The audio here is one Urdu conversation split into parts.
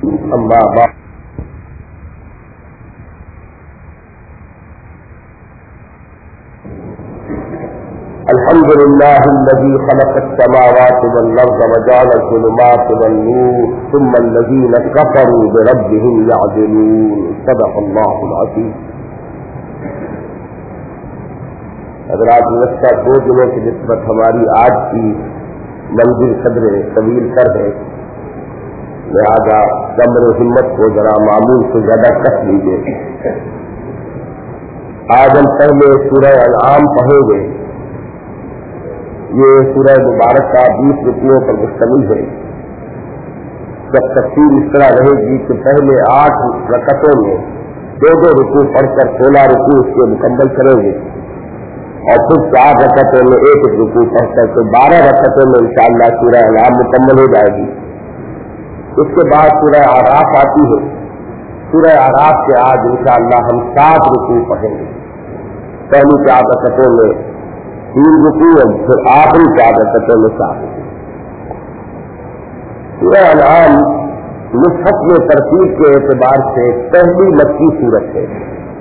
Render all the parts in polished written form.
أما بعد الحمد لله الذي خلق السماوات والأرض وجعل الظلمات والنور ثم الذين كفروا بربهم يعدلون صدق الله العظيم. حضرات نشستہ 2 دنوں کی نسبت ہماری آج کی منزل قدر طویل کر ہے، لہذا صبر و ہمت کو ذرا معمول سے زیادہ کس لیجیے. آج ہم پہلے سورہ انعام پڑھیں گے. یہ سورہ مبارکہ 20 رکوعوں پر مشتمل ہے. جب تفصیل اس طرح رہے گی کہ پہلے 8 رکعتوں میں 2 رکوع پڑھ کر 16 رکوع اس کے مکمل کریں گے، اور پھر 4 رکعتوں میں 1 رکوع پڑھ کر تو 12 رکعتوں میں انشاءاللہ سورہ انعام مکمل ہو جائے گی. اس کے بعد سورہ اعراف آتی ہے. سورہ اعراف کے آج انشاءاللہ ہم 7 رکوع پڑھیں گے. پہلی 4 رکعتوں میں 3 رکوع اور پھر آخری 4 رکعتوں میں 7 رکوع. سورہ انعام مصحف میں ترتیب کے اعتبار سے پہلی مکی سورت ہے.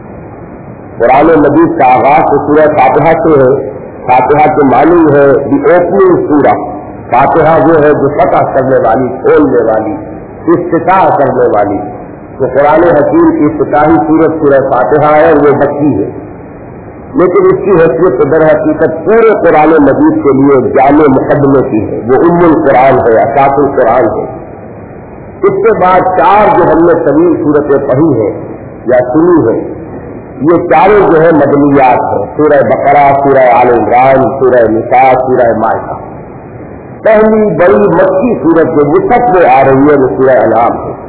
قرآن مجید کا آغاز تو سورہ فاتحہ سے ہے. فاتحہ کے معنی ہے دی اوپننگ سورہ. فاتحہ وہ ہے جو فتح کرنے والی، کھولنے والی، افتتاح کرنے والی. تو قرآن حکیم کی افتتاحی سورت سورہ فاتحہ ہے، وہ مکی ہے. لیکن اس کی حیثیت در حقیقت پورے قرآن مجید کے لیے جامع مقدمے کی ہے. وہ ام القرآن ہے، اساس القرآن ہے. اس کے بعد 4 جو ہم نے طویل صورتیں پڑھی ہیں یا سنی ہے، یہ چاروں جو ہے مدنیات ہیں. سورہ بقرہ، سورہ آل عمران، سورہ نساء، سورہ مائدہ. پہلی بڑی مکی سورت جو مصحف میں آ رہی ہے وہ سورہ انعام ہے.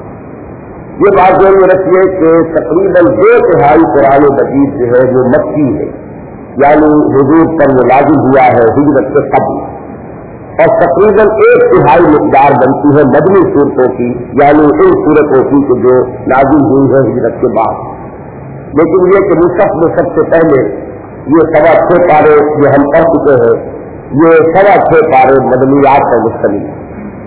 یہ بات ذہن میں رکھیے کہ تقریباً 2/3 قرآن مجید جو ہے وہ مکی ہے، یعنی حضور پر وہ نازل ہوا ہے ہجرت سے قبل، اور تقریباً 1/3 مقدار بنتی ہے مدنی صورتوں کی، یعنی ان صورتوں کی جو نازل ہوئی ہے ہجرت کے بعد. لیکن یہ کہ مصحف میں سب سے پہلے یہ 6.25 پارے جو ہم پڑھ چکے ہیں، یہ 6.25 پارے مدنیات پر مشتمل ہے.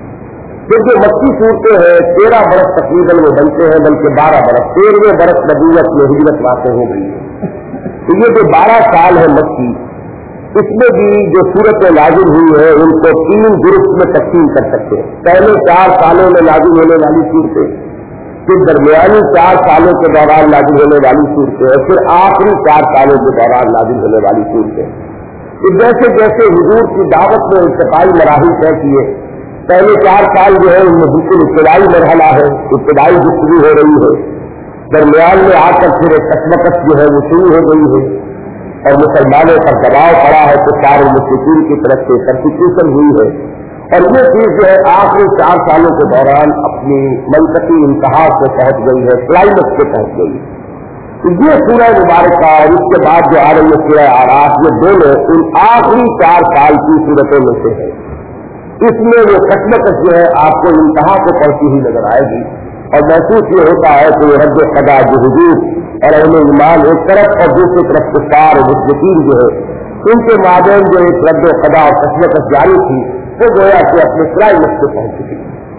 پھر جو مکی صورتیں ہیں 13 برس تقریباً وہ بنتے ہیں، بلکہ 12 برس، 13ویں برس نبوت میں ہجرت واقع ہو گئی ہے. تو یہ جو 12 سال ہے مکی، اس میں بھی جو صورتیں نازل ہوئی ہے ان کو 3 گروپ میں تقسیم کر سکتے ہیں. پہلے 4 سالوں میں نازل ہونے والی صورتیں، پھر درمیانی 4 سالوں کے دوران نازل ہونے والی صورتیں، اور پھر آخری 4 سالوں کے دوران نازل ہونے والی صورتیں. جیسے جیسے حضور کی دعوت میں ارتقائی مراحل طے کیے، پہلے 4 سال جو ہے ان میں بالکل ابتدائی مرحلہ ہے، ابتدائی گفتگو ہو رہی ہے. درمیان میں آ کر پھر ایک کسمکس جو ہے وہ شروع ہو گئی ہے، اور مسلمانوں پر دباؤ پڑا ہے تو سارے مشرکین کی طرف سے پرسیکیوشن ہوئی ہے. اور یہ چیز جو ہے آخری 4 سالوں کے دوران اپنی منطقی انتہا سے پہنچ گئی ہے، کلائمیکس سے پہنچ گئی ہے. تو یہ سورہ مبارکہ اور اس کے بعد جو آ رہی ہے سورہ اعراف، یہ دونوں ان آخری 4 سال کی صورتوں میں سے ہے. اس میں وہ کسمکس جو ہے آپ کو انتہا کو پڑھتی ہوئی نظر آئے گی، اور محسوس یہ ہوتا ہے کہ وہ رد قضا جو حضور اور اہل ایمان ایک طرف اور دوسری طرف کفار اور مشرکین جو ہے ان کے مابین جو ایک رد قضا اور کسمکس جاری تھی، وہ گویا کہ اپنے کلائمیکس سے پہنچ چکی.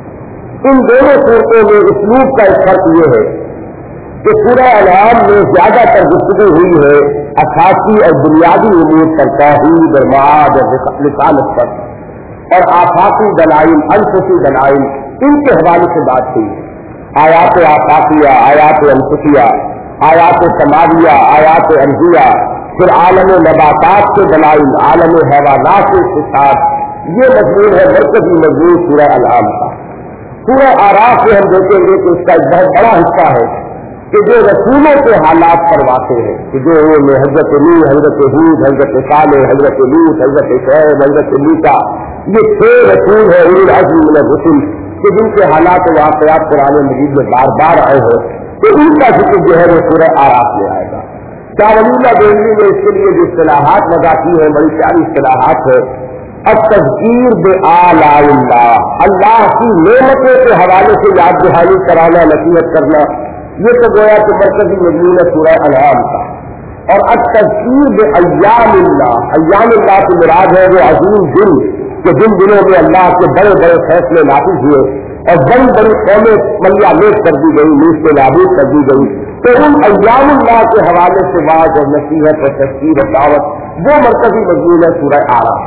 ان دونوں صورتوں میں اسلوب کا ایک فرق یہ ہے کہ سورہ انعام میں زیادہ تر گفتگو ہوئی ہے اساسی اور بنیادی امور پر، توحید اور معاد اور رسالت پر، اور آفاقی دلائل، انفسی دلائل، ان کے حوالے سے بات ہوئی ہے. آیات آفاقیہ، آیات انفسیہ، آیات سماویہ، آیات ارضیہ، پھر عالم نباتات کے دلائل، عالم حیوانات کے ساتھ. یہ مضمون ہے مرکزی مضمون سورہ انعام کا. سورہ اعراف میں ہم دیکھیں گے کہ اس کا ایک بہت بڑا حصہ ہے کہ جو رسولوں کے حالات پر واقع ہے، کہ جو حضرت نوح، حضرت ہود، حضرت صالح، حضرت لوط، حضرت شعیب، حضرت موسیٰ، یہ 6 رسول ہیں اولو العزم من الرسل کہ جن کے حالات و واقعات قرآن مجید میں بار بار آئے ہیں. تو ان کا ذکر جو ہے وہ سورہ اعراف میں آئے گا. شاہ ولی اللہ دہلوی نے اس کے لیے جو اصطلاحات وضع کی ہیں بڑی پیاری اصطلاحات ہے. التذکیر بآلاء اللہ، اللہ کی نعمتوں کے حوالے سے یاد دہانی کرانا، نصیحت کرنا، یہ تو گویا کہ مرکزی مضمون ہے سورہ انعام کا. اور التذکیر بایام اللہ، ایام اللہ کی مراد ہے وہ عظیم دن کہ جن دنوں میں اللہ کے بڑے بڑے فیصلے نافذ ہوئے، اور बड़ी बड़ी कौमें मलिया लेट कर दी गई, नीच से नाबूद कर दी गई। तो उन अय्यामुल्लाह के हवाले से बात और नसीहत और तस्कीर और दावत वो मरकजी मजमून है सूरह आराफ।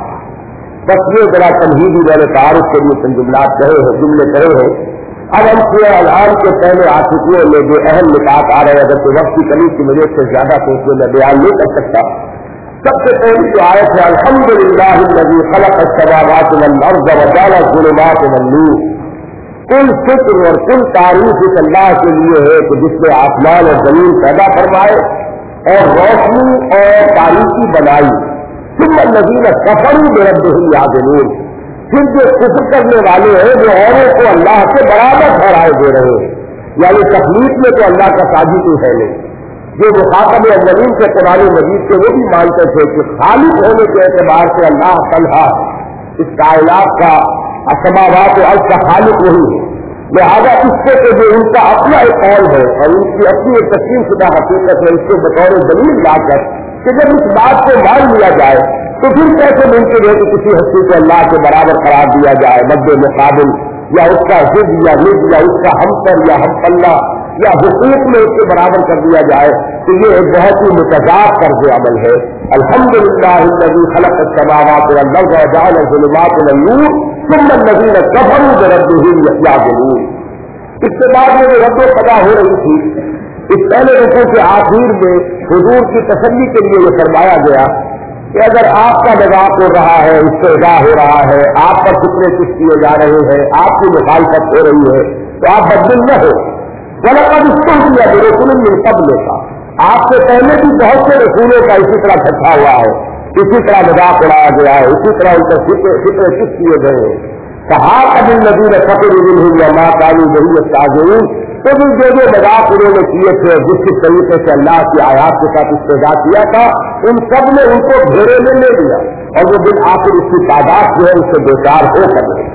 बस ये जरा तमहीदी मैंने तारुफ के लिए जुमलात कहे हैं, जुमले करे हैं। अब हम सूरह अनआम के पहले आशिकियों में जो अहम निकात आ रहे हैं, अगर तो वक्त की कमी की वजह से ज्यादा तो उसमें मैं बयान नहीं कर सकता। सबसे पहली जो आयत है अल्हम्दुलिल्लाहिल्लज़ी खलक़ अस्समावाति वल अर्ज़ व जअल अज़्ज़ुलुमाति वन नूर। कुल शुक्र और कुल तारीफ इस अल्लाह के लिए है कि जिसने आसमान और जमीन पैदा फरमाए और रोशनी और तारीफी बनाई। सुम्मा अल्लज़ीना कफ़रू बिरब्बिहिम यादिलून। फिर जो कुफ्र करने वाले हैं वो औरों को अल्लाह के बराबर ठहराए दे रहे हैं, यानी तकलीफ में तो अल्लाह का साजिद ही है नहीं। जो मुखातब अव्वलीन के कुरान मजीद के वो भी मानते थे कि खालिक होने के एतबार से अल्लाह तन्हा इस कायनात का असमावात और अर्ज़ का खालिक वही है। लिहाजा इससे तो जो उनका अपना एक कौल है और उनकी अपनी एक तस्लीम शुदा हकीकत है, इसको बतौर दलील लाकर कि जब इस बात को मान लिया जाए तो फिर कैसे मुमकिन है कि किसी हस्ती को अल्लाह के बराबर करार दिया जाए, मद्दे मुकाबिल या उसका जिद या निज या उसका हमपर या हमपल्ला या हुकूक में उसके बराबर कर दिया जाए। तो ये एक बहुत ही मुतजाद कर्ज अमल है। अल्हम्दुलिल्लाहिल्लज़ी खलक़ अस्समावाति वल अर्ज़ व जअल अज़्ज़ुलुमाति वन नूर सुम्मा अल्लज़ीना कफ़रू बिरब्बिहिम यादिलून। इसके बाद में जो रद्द पदा हो रही थी, इस पहले रुकू के आखिर में हुजूर की तसल्ली के लिए ये फरमाया गया कि अगर आपका मजाक हो रहा है, इस्तेज़ा हो रहा है, आप पर कितने कुछ किए जा रहे हैं, आपकी मुखालफत हो रही है, तो आप बददिल न हो। वलक़द इस्तहज़िया बिरुसुलिन मिन क़ब्लिका। आपसे पहले भी बहुत से रसूलों का इसी तरह ठट्ठा हुआ है, इसी तरह मजाक उड़ाया गया है, इसी तरह उनके फिक्र किस किए गए हैं। कहाबिल्लज़ीना फ़क़रू मिनहुम व मा कानू बिही यस्ताज़िऊन। तो भी जो मजाक उन्होंने किए थे, जिस किस तरीके से अल्लाह की आयात के साथ इस्तेज़ा किया था, उन सब ने उनको घेरे में ले लिया और वो बिल आखिर उसकी तादाद जो है उससे बेकार हो कर गई।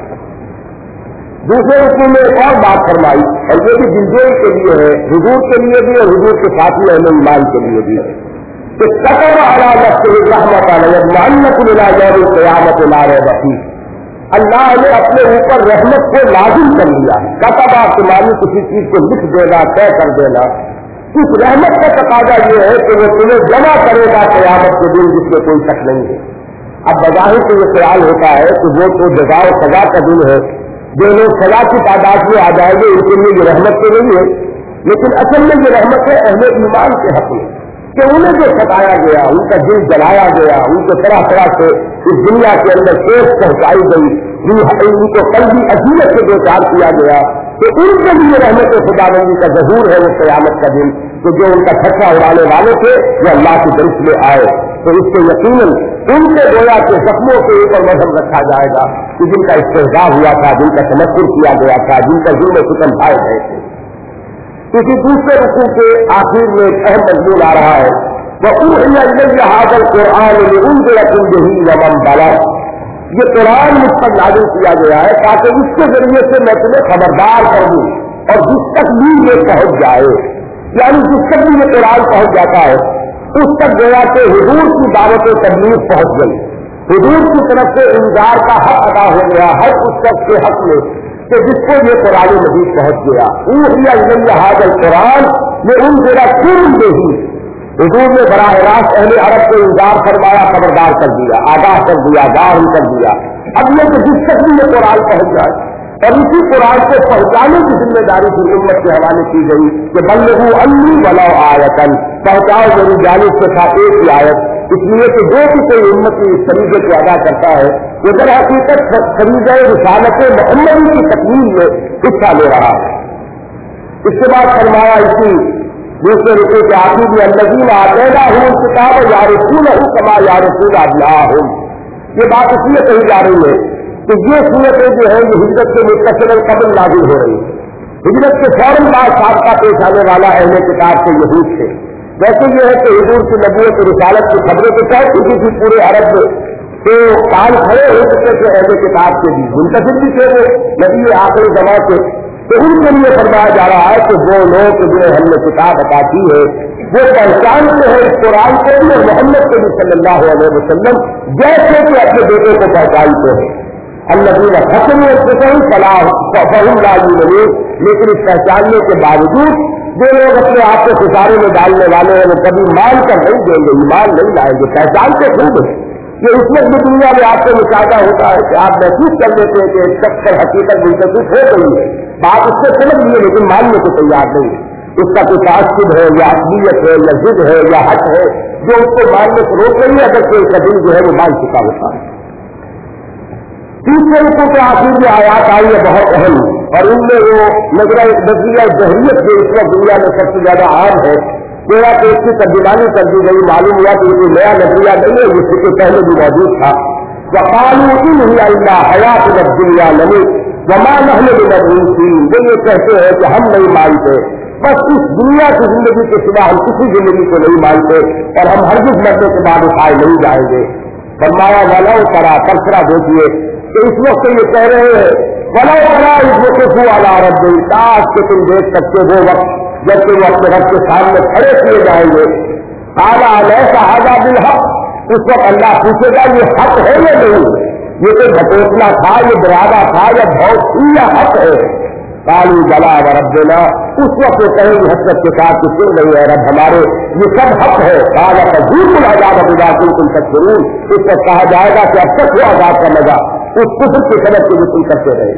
दूसरे रुकू में एक और बात फरमाई और ये भी दिलजोई के लिए है, हुजूर के लिए भी और हुजूर के साथी अहले ईमान के लिए भी है कि कतब अला नफ्सिही रहमतन यत्मअन्नकुम इला यौमिल क़ियामति ला रैब फीह। अल्लाह ने अपने ऊपर रहमत को लाजिम कर लिया। कतबा के मानी किसी चीज को लिख देना, तय कर देना। इस रहमत का तकाजा ये है कि वो तुम्हें जमा करेगा क़यामत के दिन, जिसमें कोई शक नहीं है। अब बज़ाहिर तो ये ख्याल होता है कि वो तो जज़ा और सजा का दिन है, जो लोग सजा की तादाद में आ जाएंगे उनके लिए ये रहमत तो नहीं है, लेकिन असल में ये रहमत है अहले ईमान के हक में कि उन्हें जो सताया गया, उनका दिल जलाया गया, उनको तरह तरह से इस दुनिया के अंदर ठेस पहुंचाई गई, उनको कल्बी अजीयत से बेकार किया गया, तो उनके लिए रहमत खुदाबंदी का ज़हूर है वो क़यामत का दिन। तो जो उनका ठट्ठा उड़ाने वाले थे वो अल्लाह की तरफ में आए, तो इससे यकीनन उनके गोया के जख्मों के ऊपर मजहब रखा जाएगा कि जिनका इस्तेज़ा हुआ था, जिनका तमक्कुर किया गया था, जिनका जुल्म सितम ढाए गए थे। किसी दूसरे रुकू के आखिर में एक अहम मजमून आ रहा है, वऊहिया इलैया हाज़ल कुरआन लिउनज़िरकुम बिही व मन बलग़। ये कुरान मुझ पर नाज़िल किया गया है ताकि इसके जरिए से मैं तुम्हें खबरदार कर दूं और जिस तक भी ये पहुंच जाए, यानी जिस तक भी ये कुरान पहुंच जाता है उस तक गया कि हुजूर की दावत तबलीग पहुंच गई, हुजूर की तरफ से इंजार का हक अदा हो गया, हर उस शख्स के हक में कि जिसको ये कुरान मजीद पहुंच गया। ऊहिया इलैया हाज़ल कुरान लिउनज़िरकुम बिही। हुजूर ने बराह रास्त अहले अरब को इंजार फरमाया, खबरदार कर दिया, आगाह कर दिया, गारन कर दिया। अब ये कि जिस तक भी ये कुरान पहुंच जाए, और इसी कुरान को पहुंचाने की जिम्मेदारी की उम्मत के हवाले की गई कि बल्लिगू अन्नी वलौ आयतन, पहुंचाओ मेरी जानिब से था एक ही आयत। इसलिए कि जो भी कोई उम्मत इस तरीके को अदा करता है वो दर हकीकत खरीदे रिसालत मुहम्मदी की तकमील में हिस्सा ले रहा है। इसके बाद फरमाया इसी दूसरे रुकू के आखिर में अल्लज़ीना आतैनाहुम किताब यारिसूनहु कमा यारिसून अबनाअहुम। ये बात इसलिए कही जा रही है कि ये सूरतें जो है ये हिजरत के मुत्तसिलन कबल नाज़िल हो रही है। हिजरत के फौरन बाद साबका पेश आने वाला अहले किताब से यहूद थे। वैसे ये है कि हुजूर की नबूवत और रिसालत की खबरें तो तय चुकी थी पूरे अरब में, तो काल खड़े हो चुके थे अहले किताब के भी, मुंतज़िर भी थे वो नबी आखिरी ज़मां के। तो उनके लिए फरमाया जा रहा है कि वो लोग जो हमने किताब अता की है वो पहचानते हैं इस कुरान को भी और मोहम्मद को भी सल्लल्लाहु अलैहि वसल्लम जैसे कि अपने बेटे को पहचानते हैं। الذین خسروا انفسهم فهم لا یؤمنون، لیکن اس پہچاننے کے باوجود جو لوگ اپنے آپ کو خسارے میں ڈالنے والے ہیں وہ کبھی مان کر نہیں دیں گے، ایمان نہیں لائیں گے، پہچانتے خوب ہے۔ یہ اس وقت بھی دنیا میں آپ کو مشاہدہ ہوتا ہے کہ آپ محسوس کر لیتے ہیں کہ ایک شخص پر حقیقت منتخب ہو گئی ہے، بات اس سے سمجھ لیے لیکن ماننے کو تیار نہیں ہے، اس کا کوئی تعصب ہے یا اصلیت ہے یا ضد ہے یا حق ہے جو اس کو ماننے سے روک رہی ہے، اگر کوئی کا دل جو ہے وہ مان چکا ہوتا ہے۔ تیسرے رکوع کے آخر میں آیات آئی ہے بہت اہم، اور ان میں وہ نظریہ ظہریت جو اس وقت دنیا میں سب سے زیادہ عام ہے، میرا کہ اس کی ترجمانی کر دی گئی، معلوم ہوا کہ یہ نیا نظریہ نہیں ہے، جس سے پہلے بھی موجود تھا۔ وقالوا ان هي الا حیاتنا الدنیا نموت وما نحن بمبعوثین، وہ یہ کہتے ہیں کہ ہم نہیں مانتے، بس اس دنیا کی زندگی کے سوا ہم کسی زندگی کو نہیں مانتے اور ہم ہرگز مرنے کے بعد اٹھائے نہیں جائیں گے۔ فرمایا ولو ترى، تبصرہ دیکھیے کہ اس وقت یہ کہہ رہے ہیں ولو ترى اذ وقفوا على ربهم، کاش کہ تم دیکھ سکتے وہ وقت جب کہ وہ اپنے رب کے سامنے کھڑے کیے جائیں گے۔ قال الیس ھذا بالحق، اس وقت اللہ پوچھے گا یہ حق ہے یا نہیں، یہ کوئی بھٹوٹنا تھا، یہ ڈراوا تھا یا بہت ہی یا حق ہے۔ قالوا بلی وربنا، اس وقت وہ کہیں گے حسرت کے ساتھ کہ کیوں نہیں ہے رب ہمارے، یہ سب حق ہے۔ قال فذوقوا العذاب بما كنتم تكفرون، اس وقت کہا جائے گا کہ اب تک وہ عذاب کا مزہ اس کفر کے سبب سے جو تم کرتے رہے۔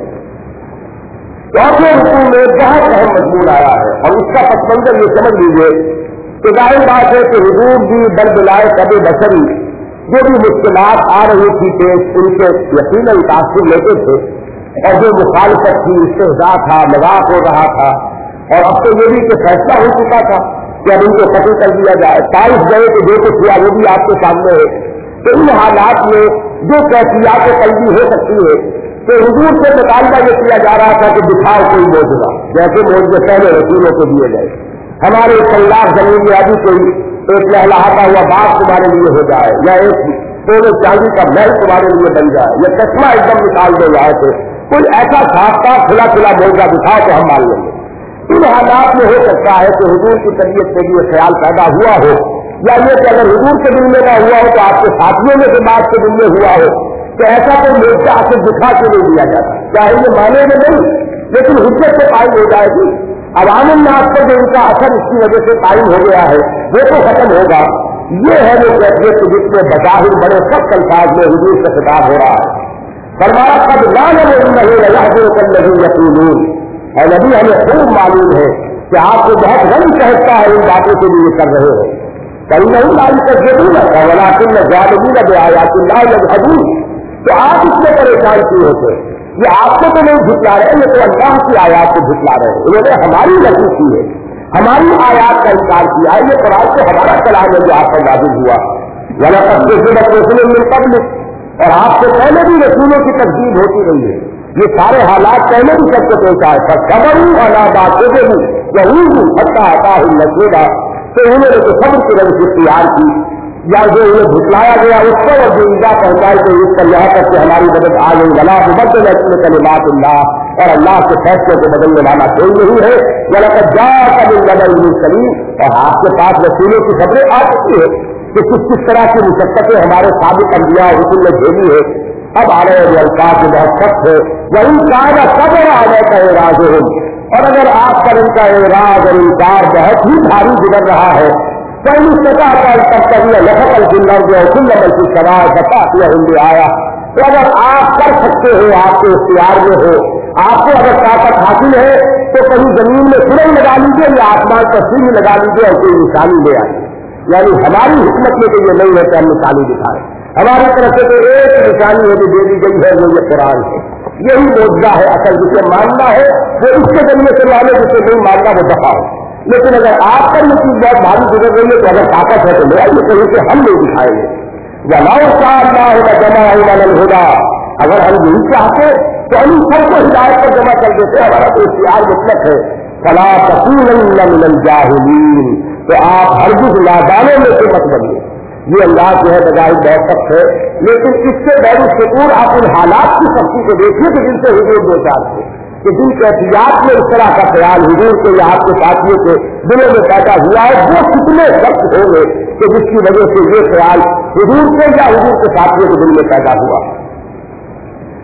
چوتھے رکوع میں بہت اہم مضمون آیا ہے اور اس کا پس منظر یہ سمجھ لیجیے کہ ظاہر بات ہے کہ حضور بھی بلبلائے کبھی بشری جو بھی مشکلات آ رہی تھی کہ ان سے یقیناً تاثر لیتے تھے، اور جو مخالفت تھی، استہزاء تھا، مذاق ہو رہا تھا، اور اب تو یہ بھی کہ فیصلہ ہو چکا تھا کہ اب ان کو قتل کر دیا جائے، طائف گئے کہ جو کچھ ہوا وہ بھی آپ کے سامنے ہے۔ تو ان حالات میں جو کیفیات قلبی ہو سکتی ہے تو حضور سے مطالبہ یہ کیا جا رہا تھا کہ دکھاؤ کوئی معجزہ، جیسے معجزے پہلے رسولوں کو دیے گئے، ہمارے 1 لاکھ زمین میں ابھی کوئی ایک لہلاتا ہوا باغ تمہارے لیے ہو جائے، یا ایک سونے چاندی کا محل تمہارے لیے بن جائے، یا چشمہ ایک دم نکال دے جائے، تو کوئی ایسا ساختہ کھلا کھلا معجزہ دکھاؤ تو ہم مان لیں گے۔ ان حالات میں ہو سکتا ہے کہ حضور کی طبیعت سے بھی یہ خیال پیدا ہوا ہو، یا یہ کہ اگر حضور کے دل میں نہ ہوا ہو تو آپ کے ساتھیوں میں سے بات کے دل میں ہوا ہو، تو ایسا کوئی موقع آ کے دکھا کے نہیں دیا جاتا، چاہے یہ مانے گا نہیں لیکن حجت سے قائم ہو جائے گی۔ عوام الناس پر جو ان کا اثر اس کی وجہ سے قائم ہو گیا ہے وہ تو ختم ہوگا۔ یہ ہے وہ کیفیت جس میں بظاہر بڑے سخت الفاظ میں حضور سے خطاب ہو رہا ہے۔ فرمایا قد نعلم انه ليحزنك الذي يقولون، اے نبی ہمیں خوب معلوم ہے کہ آپ کو بہت غم پہنچتا ہے ان باتوں کے لیے کر رہے ہیں۔ فإنهم لا يكذبونك ولكن الظالمين بآيات الله يجحدون، تو آپ اس میں پریشان کیوں ہوتے؟ یہ آپ کو تو نہیں جھٹلا رہے، یہ تو اللہ کی آیات کو جھٹلا رہے ہیں، انہوں نے ہماری غلطی کی ہے، ہماری آیات کا انکار کیا ہے، یہ قرآن سے ہمارا کلام ہے جو آپ پر نازل ہوا۔ وَلَقَدْ كَذَّبَتْ رُسُلٌ مِّن قَبْلِكَ، اور آپ سے پہلے بھی رسولوں کی تکذیب ہوتی رہی ہے، یہ سارے حالات پہلے بھی سب کو پیش آئے، فَصَبَرُوا عَلَىٰ مَا كَذَبُوا وَعُوذُوا حَتَّىٰ أَتَاهُمْ نَصْرُنَا، تو انہوں نے تو صبر کی روش اختیار کی، یا جو انہیں جھٹلایا گیا اس پر اور جو ایزا پہنچائی گئی اس پر، یہاں تک کہ ہماری مدد آ گئی۔ وَلَا مُبَدِّلَ لِكَلِمَاتِ اللَّهِ، اور اللہ کے فیصلے کو بدلنے والا کوئی نہیں ہے۔ وَلَقَدْ جَاءَكَ مِن نَبَإِ الْمُرْسَلِينَ، اور آپ کے پاس رسولوں کی خبریں آ چکی ہے کہ کس طرح کی مشقتیں ہمارے سابق انبیاء اور رسول نے جھیلی ہے۔ اب آ رہے ہیں الفاظ جو بہت سخت ہے، وَإِن كَانَ صَبْرٌ عَلَيْكَ إِعْرَاضُهُمْ، اور اگر آپ پر ان کا اعراض اور انکار بہت ہی بھاری گزر رہا ہے، فَإِنِ اسْتَطَعْتَ أَن تَبْتَغِيَ نَفَقًا فِي الْأَرْضِ أَوْ سُلَّمًا فِي السَّمَاءِ فَتَأْتِيَهُم بِآيَةٍ، تو اگر آپ کر سکتے ہو، آپ کے اختیار میں ہو، آپ کو اگر طاقت حاصل ہے تو کہیں زمین میں سرنگ لگا لیجیے یا آسمان پر سنگ لگا لیجیے اور کوئی نشانی لے آئیے۔ یعنی ہماری حکمت میں تو یہ نہیں ہے کہ ہم نشانی دکھائیں، ہماری طرف سے تو ایک نشانی ہے جو دے دی گئی ہے وہ یہ قرآن ہے، یہی معجزہ ہے اصل، جسے ماننا ہے وہ اس کے ذریعے سے مانے، جسے نہیں ماننا وہ دفاع ہو۔ لیکن اگر آپ پر یہ چیز بہت بھاری گزر رہی ہے تو اگر طاقت ہے تو لے آئیے، کہیں سے ہم نہیں دکھائیں گے۔ وَلَوْ شَاءَ اللَّهُ لَجَمَعَهُمْ عَلَى الْهُدَىٰ، اگر ہم یہی چاہتے تو ہم سب کو ہدایت پر جمع کر دیتے، ہمارا تو اختیار مطلق ہے۔ فَلَا تَكُونَنَّ مِنَ الْجَاهِلِينَ، تو آپ ہرگز نادانوں میں سے مت بنیے۔ یہ اللہ جو ہے بظاہر بہت سخت ہے، لیکن اس سے بہت شکور آپ ان حالات کی سختی کو دیکھیے کہ جن سے حضور دو چار تھے، کہ جن کیفیات میں اس طرح کا خیال حضور کے یا آپ کے ساتھیوں کے دلوں میں پیدا ہوا ہے، وہ کتنے سخت ہوں گے کہ جس کی وجہ سے یہ خیال حضور کے یا حضور کے ساتھیوں کے دل میں پیدا ہوا۔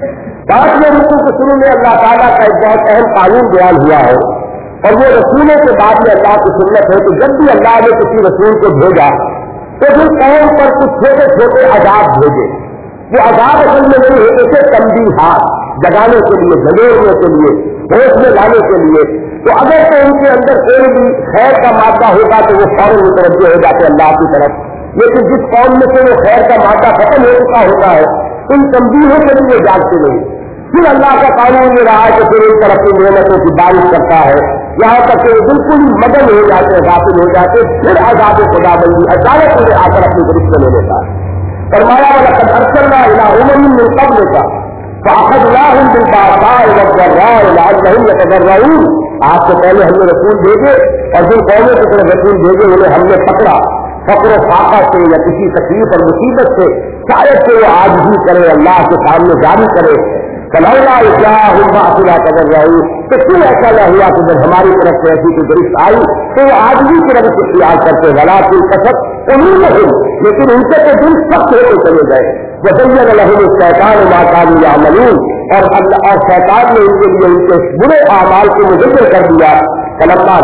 5वें रुकू के शुरू में अल्लाह ताला का एक बहुत अहम कानून बयान हुआ है, और वो रसूलों के बाद में अल्लाह की सुन्नत है कि जब भी अल्लाह ने किसी रसूल को भेजा तो फिर कौम पर कुछ छोटे छोटे अजाब भेजे। वो अजाब असल में नहीं है, इसे तंबीहात जगाने के लिए, झगड़ने के लिए, होश में लाने के लिए। तो अगर तो उनके अंदर कोई भी खैर का मादा होगा तो वो फौरन मुतवज्जो हो जाते अल्लाह की तरफ, लेकिन जिस कौम में से वो खैर का मादा खत्म हो चुका होता है उन तंबीहों के लिए जागते नहीं। फिर अल्लाह का कानून ये रहा है कि फिर उन पर अपनी मेहनतों की बारिश करता है, यहाँ तक कि बिल्कुल मगन हो जाते हैं, गाफिल हो जाते, फिर आजाद खुदाबंदी अचानक उन्हें आकर अपनी गिरफ्त में ले लेता है। फरमाया वाला कद अरसलना इला उमम मिन क़ब्लिका फ़अख़ज़नाहुम बिल-बअसाइ वद-दर्राइ लअल्लहुम यतज़र्रऊन। आपसे पहले हमने रसूल भेजे और जिन कौमों की तरफ रसूल भेजे उन्हें हमने पकड़ा फक्र फाका से या किसी तकलीफ और मुसीबत से, शायद से वो आज भी करे, अल्लाह के सामने जारी करे। फलौला इज़ बाअसुना तज़र्रऊ, तो क्यों ऐसा न हुआ कि जब हमारी तरफ से ऐसी कोई गिरफ्त आई तो वो आज भी की रब इख्तियार करते, वलाकिन कसरत उम्मीदहुम, लेकिन उनसे तो दिल सख्त होते चले गए। वज़य्यन लहुम शैतान मा कानू यअमलून, और शैतान ने उनके लिए उनके बुरे आमाल को मुज़य्यन कर दिया। फलम्मा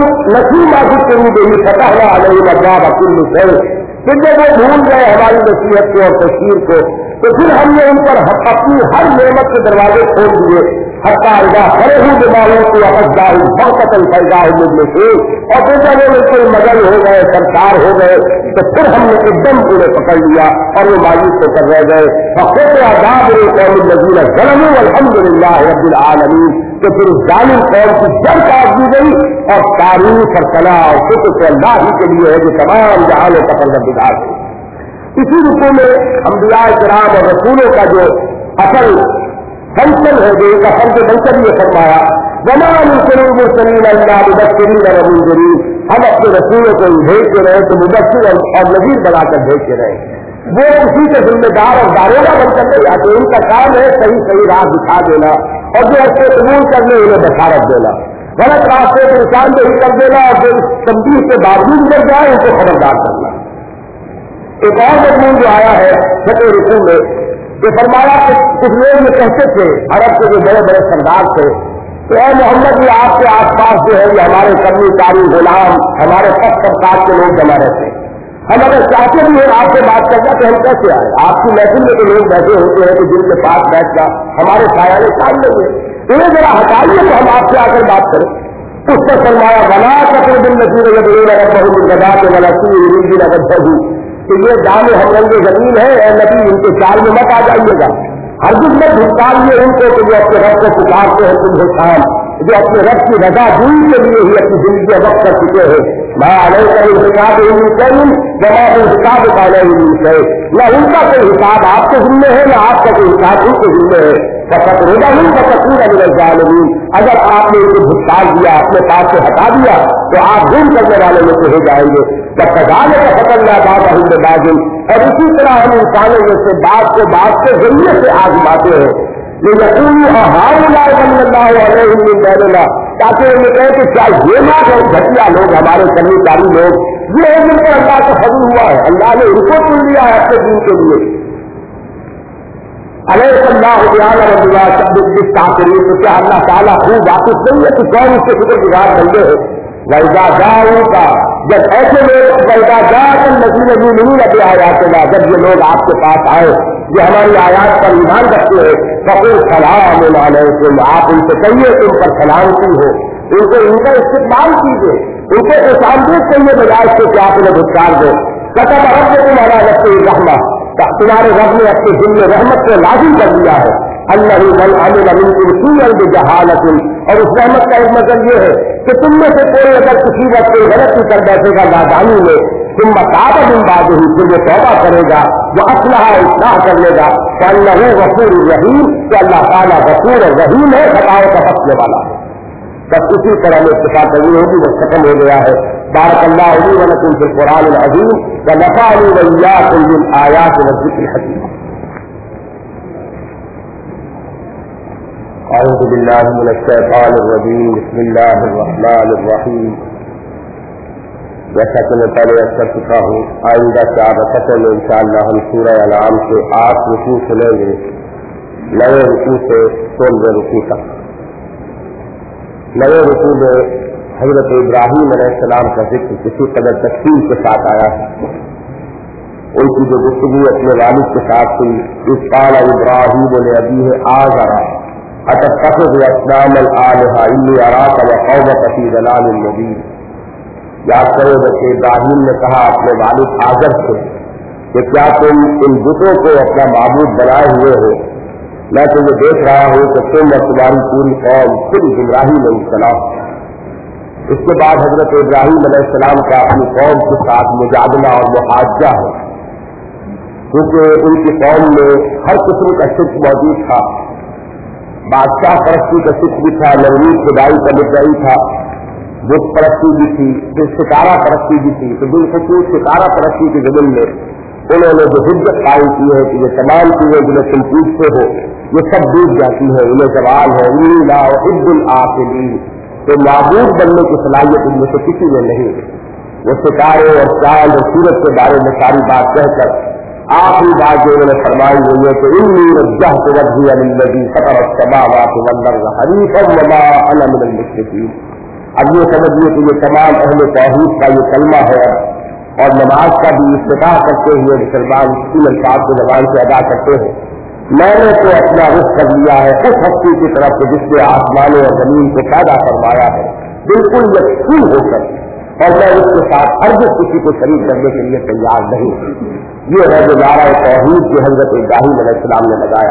नसू मा ज़ुक्किरू बिही फ़तहना अलैहिम अबवाब कुल्लि शै, फिर जब वो भूल गए हमारी नसीहत को और तशहीर को तो फिर हमने उन पर अपनी हर नेमत के दरवाजे खोल दिए। हत्ता इज़ा फरहू बिमा ऊतू अख़ज़नाहुम बग़ततन फ़इज़ा हुम मुब्लिसून, और फिर जब वो बिल्कुल मगन हो गए, सरकार हो गए, तो फिर हमने एकदम उन्हें पकड़ लिया और वो मायूस होकर रह गए। फ़क़ुतिअ दाबिरुल क़ौमिल लज़ीना ज़लमू वल्हम्दुलिल्लाहि रब्बिल आलमीन, तो फिर जालिम कौम की जड़ काट दी गई और तारीफ और सलाह और शुक्र तो अल्लाह ही के लिए है जो तमाम जहानों का परवरदिगार है। इसी रुकू में अंबिया किराम और रसूलों का जो असल फंक्शन है, जो एक असल के बनकर ये फरमाया वमा युरसिलुल मुरसलीन इल्ला मुबश्शिरीन व मुनज़िरीन, हम अपने रसूलों को भेजते रहे तो मुबश्शिर और नज़ीर बनाकर भेजते रहे। वो किसी के जिम्मेदार और दारोगा बनकर नहीं आते, उनका काम है सही सही राह दिखा देना और जो उसको कबूल करने उन्हें बशारत देना, गलत रास्ते को निशानदेही कर देना और जो तंबीह के बावजूद कर जाए उनको खबरदार करना। एक और मजमून जो आया है छठे रुकू में, जो फरमाया कि कुछ लोग ये कहते थे, अरब के जो बड़े बड़े सरदार थे, तो ए मोहम्मद ये आपके आसपास जो है ये हमारे कर्मचारी गुलाम, हमारे सब सरकार के लोग जमा रहते हैं, हम अगर चाहते भी हैं आपसे बात करना तो हम कैसे आए? आपकी महफिल में तो लोग बैठे होते हैं कि जिनके पास बैठना हमारे सायाने सामने हुए, इन्हें जरा हटाइए तो हम आपसे आकर बात करें। उस पर फरमाया वला तक़रबुन नज़ीर यदऊना रब्बहुम बिग़दातिन व अशी युरीदूना वजहहू, तो ये दाम हम रंगे जमीन है, ए नबी इनके चाल में मत आ जाइएगा, हरगिज़ मत भुगताइए उनको कि जो अपने रब को पुकारते हैं सुबह शाम, जो अपने रब की रजा दूरी के लिए ही अपनी जिंदगी वक्त कर चुके हैं। मैं अलैहि हिसाब हिसाब पाने न उनका कोई हिसाब आपके जिम्मे है, न आपका कोई हिसाब उनके जिम्मे है। फकत रोजा नहीं फकूर अमीन, अगर आपने इनको भुगतान दिया, अपने पास से हटा दिया तो आप जुर्म करने वाले में से हो जाएंगे। जब खजाने का फकल्ला बात बाजिल, और इसी तरह हम इंसानों में से बात को बात के जरिए से आजमाते हैं, ताकि उन्हें कहे कि क्या ये लोग हैं घटिया लोग, हमारे कर्मचारी लोग, ये है जिन पर अल्लाह का फजल हुआ है, अल्लाह ने इनको चुन लिया है अपने दिन के लिए। तो क्या अल्लाह ताला खूब वाकिफ नहीं है कि कौन उसके शुक्रगुजार बंदे हैं। वैदा जाऊ का जब ऐसे लोग वैदा जाकर नज़ीर नज़ीर अभी आयातना, जब ये लोग आपके पास आए जो हमारी आयात पर ईमान रखते हैं, फक़ुल सलाम अलैकुम, आप उनसे कहिए तुम पर सलामती हो, उनको इनका इस्तेमाल कीजिए, उनको खुशामदीद कहिए बजाय से कि आप उन्हें भुगतान दो। कतब रब तुम्हारा नफ़्से रहमा, तुम्हारे रब ने अपने दिल में रहमत को लाजिम कर दिया है। अल्लाह मन अमिल मिनकुम सूअन बिजहालतिन, और उस रहमत का एक मतलब ये है कि तुम में से कोई अगर किसी वक्त कोई गलती कर बैठेगा नादानी में, तुम मताब दिन बाद ही फिर वो तौबा करेगा, वो असलहा इस्लाह कर लेगा, तो अल्लाह गफूर रहीम, तो अल्लाह ताला गफूर और रहीम है, खताओं का बख्शने वाला है। बस उसी तरह में इत्तिफाक करनी होगी, बस खत्म हो गया है। बारकल्लाहु ली व लकुम फिल कुरानिल अज़ीम व नफ़अनी व इय्याकुम बिल आयाति व ज़िक्रिल हकीम। अऊज़ु बिल्लाहि मिनश शैतानिर रजीम, बिस्मिल्लाहिर रहमानिर रहीम। जैसा कि मैं पहले अर्ज़ कर चुका हूँ, आइंदा 4 रकातों में इंशाअल्लाह हम सूरह अनाम के 8 रुकू सुनेंगे नए रुकू से 16वें रुकू तक। नए रुकू में हजरत इब्राहीम अलैहिस्सलाम का जिक्र किसी कदर तफसील के साथ आया है। उनकी जो गुफ्तगू अपने वालिद के साथ हुई, इस काल इब्राहीम ने अभी है आज़रा अतफ़क़द अस्नाम आलिहा इन्नी अराका व क़ौमक फ़ी दलालिन मुबीन। याद करो बच्चे, इब्राहीम ने कहा अपने वालिद आज़र से कि क्या तुम इन बुतों को अपना माबूद बनाए हुए हो? मैं तुम्हें देख रहा हूँ कि तुम और तुम्हारी पूरी कौम खुद गुमराही में मुब्तला। इसके बाद हजरत इब्राहीम अलैहिस्सलाम का अपनी कौम के साथ मुजादला और मुहाजा है, क्योंकि उनकी कौम में हर किस्म का शिर्क मौजूद था। बादशाह परस्ती का शिर्क भी था, नवनीत खुदाई का मुद्दई था, बुत परस्ती भी थी, फिर सितारा परस्ती भी थी। तो बिलखसूस सितारा परस्ती के जमीन में उन्होंने जो हिज्जत कायम की है कि ये तमाम चीजें जिन्हें तुम पूछते हो ये सब डूब जाती है, इन्हें सवाल है इन्नी ला उहिब्बुल आफिलीन, तो माबूद बनने की सलाहियत इनमें से किसी में नहीं। वो सितारे और चांद और सूरज के बारे में सारी बात कहकर आखिरी बात जो उन्होंने फरमाई हुई है कि इन्नी वज्जहतु वजहिया लिल्लज़ी फ़तरा अस्समावाति वल अर्ज़ हनीफ़न वमा अना मिनल मुशरिकीन। अब ये समझिए कि ये तमाम अहले तौहीद का ये कलमा है और नमाज का भी इफ्तिताह करते हुए मुसलमान तीन अल्फाज को ज़बान से अदा करते हैं, मैंने तो अपना रुख कर लिया है उस हस्ती की तरफ से जिसने आसमानों और जमीन को पैदा फरमाया है बिल्कुल यकीन होकर, और मैं उसके साथ हरगिज़ किसी को शरीक करने के लिए तैयार नहीं। ये है जो नारा तौहीद जो हज़रत इब्राहीम अलैहिस्सलाम ने लगाया।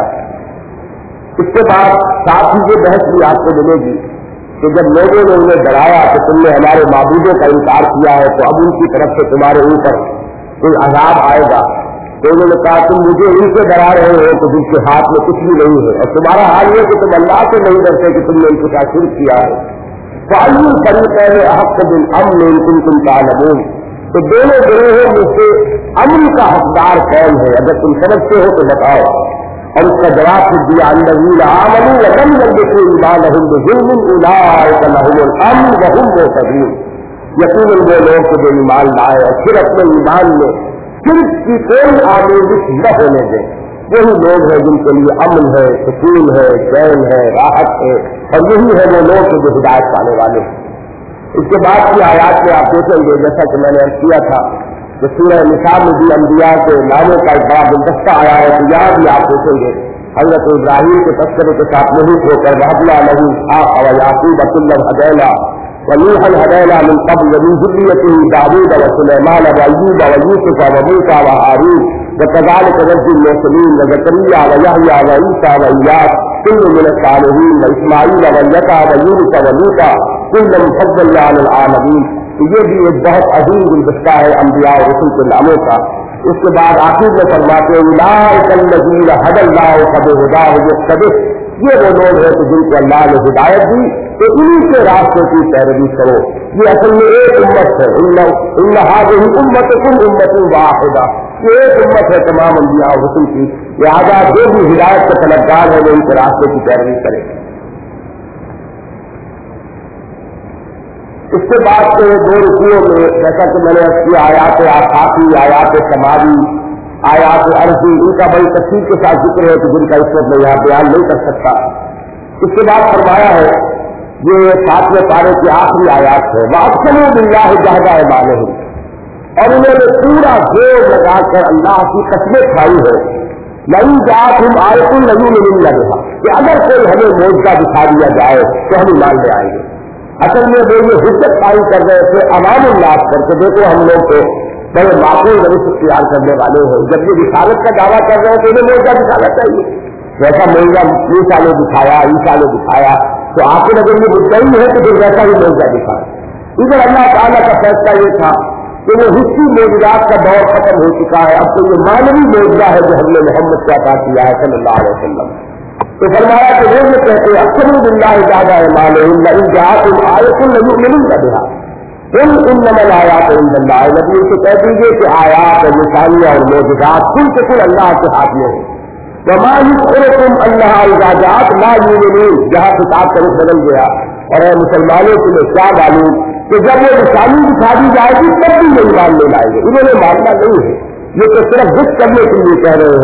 इसके बाद साथ ही ये बहस भी आपको मिलेगी कि जब लोगों ने उन्हें डराया कि तुमने हमारे माबूदों का इनकार किया है तो अब उनकी तरफ से तुम्हारे ऊपर कोई अज़ाब आएगा, तो उन्होंने कहा तुम मुझे इनसे डरा रहे हो तो जिनके हाथ में कुछ भी नहीं है, और तुम्हारा हाल ये कि तुम अल्लाह से नहीं डरते कि तुमने इनके साथ शिर्क किया है। फ़अय्युल फ़रीक़ैनि अहक़्क़ु बिल अम्न इन कुंतुम ता'लमून, तो दोनों गिरोहों में से अमन का हकदार कौन है, अगर तुम समझते हो तो बताओ। और उसका जवाब फिर दिया अल्लज़ीना आमनू व लम यल्बिसू ईमानहुम बिज़ुल्मिन उलाइका लहुमुल अम्न व हुम मुहतदून। यकीनन वो लोग जो ईमान लाए और फिर अपने ईमान में शिर्क की कोई आमेजिश न होने दें, वही लोग हैं जिनके लिए अमन है, सुकून है, चैन है, राहत है, और यही है वो लोग जो हिदायत पाने वाले हैं। इसके बाद की आयात में आप देखेंगे, जैसा कि मैंने अर्ज़ किया था कि सूरह निसा में भी अंबिया के नामों का एक बड़ा गुलदस्ता आया है, तो यहाँ भी आप देखेंगे हज़रत इब्राहीम के तस्करे के साथ मोहित होकर वहबना लहू इसहाक़ व याक़ूब कुल्लन हदैना व नूहन हदैना मिन क़ब्ल व मिन ज़ुर्रिय्यतिही दाऊद व सुलैमान व अय्यूब व यूसुफ व मूसा व हारून व कज़ालिका नजज़िल मुहसिनीन व ज़करिया व यहया व ईसा व इल्यास कुल्लुम मिन अस्सालिहीन व इस्माईल व यसा व यूनुस व लूता कुल्लम फ़द्दलना अलल आलमीन। तो ये भी एक बहुत अजीम गुलदस्ता है अंबिया और रसूल के नामों का। उसके बाद आखिर में फरमाते उलाइकल्लज़ीना हदल्लाहु फ़बिहुदाहु मुक़्तदिह, ये वो लोग हैं कि जिनको अल्लाह ने हिदायत दी तो इन्हीं के रास्ते की पैरवी करो। ये असल में एक उम्मत है, इन्ना हाज़िही उम्मतुकुम उम्मतुन वाहिदा, ये एक उम्मत है तमाम अंबिया और रसूल की, लिहाजा जो भी हिदायत के तलबगार है वो इनके रास्ते की पैरवी करे। इसके बाद से दो रुकुओं में जैसा कि मैंने किया आयात आफाकी, आयात समाजी, आयात अर्जी, इनका बड़ी तफसील के साथ जिक्र है कि जिनका इस वक्त मैं यहाँ बयान नहीं कर सकता। इसके बाद फरमाया है, ये 7वें पारे की आखिरी आयात है, वअक़समू बिल्लाहि जहदा ऐमानिहिम, और उन्होंने पूरा जोर लगाकर अल्लाह की कसमें खाई है, लइन जाअतहुम आयतुन लयुमिनुन्ना बिहा, कि अगर कोई हमें मौजज़ा दिखा दिया जाए तो हम ईमान ले आएंगे। असल में वो ये हिज्जत कायम कर रहे थे अवामुल्लाह पर कि देखो हम लोग तो बड़े माकूल रविश इख्तियार करने वाले हैं, जब ये रिसालत का दावा कर रहे हैं तो इन्हें मौजज़ा दिखाना चाहिए। वैसा मौजज़ा मूसा ने दिखाया, ईसा ने दिखाया, तो आखिर अगर ये मुद्दई है तो फिर वैसा ही मौजज़ा दिखाया। इधर अल्लाह ताला का फैसला ये था कि वो हिस्सी मौजूदात का दौर खत्म हो चुका है, अब तो ये मानवी मौजज़ा है जो हमने मोहम्मद को अता किया है सल्लल्लाहु अलैहि वसल्लम। तो फरमाया कि वो ये कहते हैं अक़समू बिल्लाहि जहदा ऐमानिहिम लइन जाअतहुम आयतुन लयुमिनुन्ना बिहा कुल इन्नमल आयातु इंदल्लाह, नबी से कह दीजिए कि आयात और निशानियां और मौजज़ात कुल के कुल अल्लाह के हाथ में है। वमा युश्इरुकुम अन्नहा इज़ा जाअत ला युमिनून, जहाँ खिताब का रुख बदल गया, और मुसलमानों के लिए क्या मालूम कि जब वो निशानी दिखा दी जाएगी तब भी ये ईमान ले लाएंगे, इन्होंने मानना नहीं है। ये तो सिर्फ जिद करने के लिए कह रहे हैं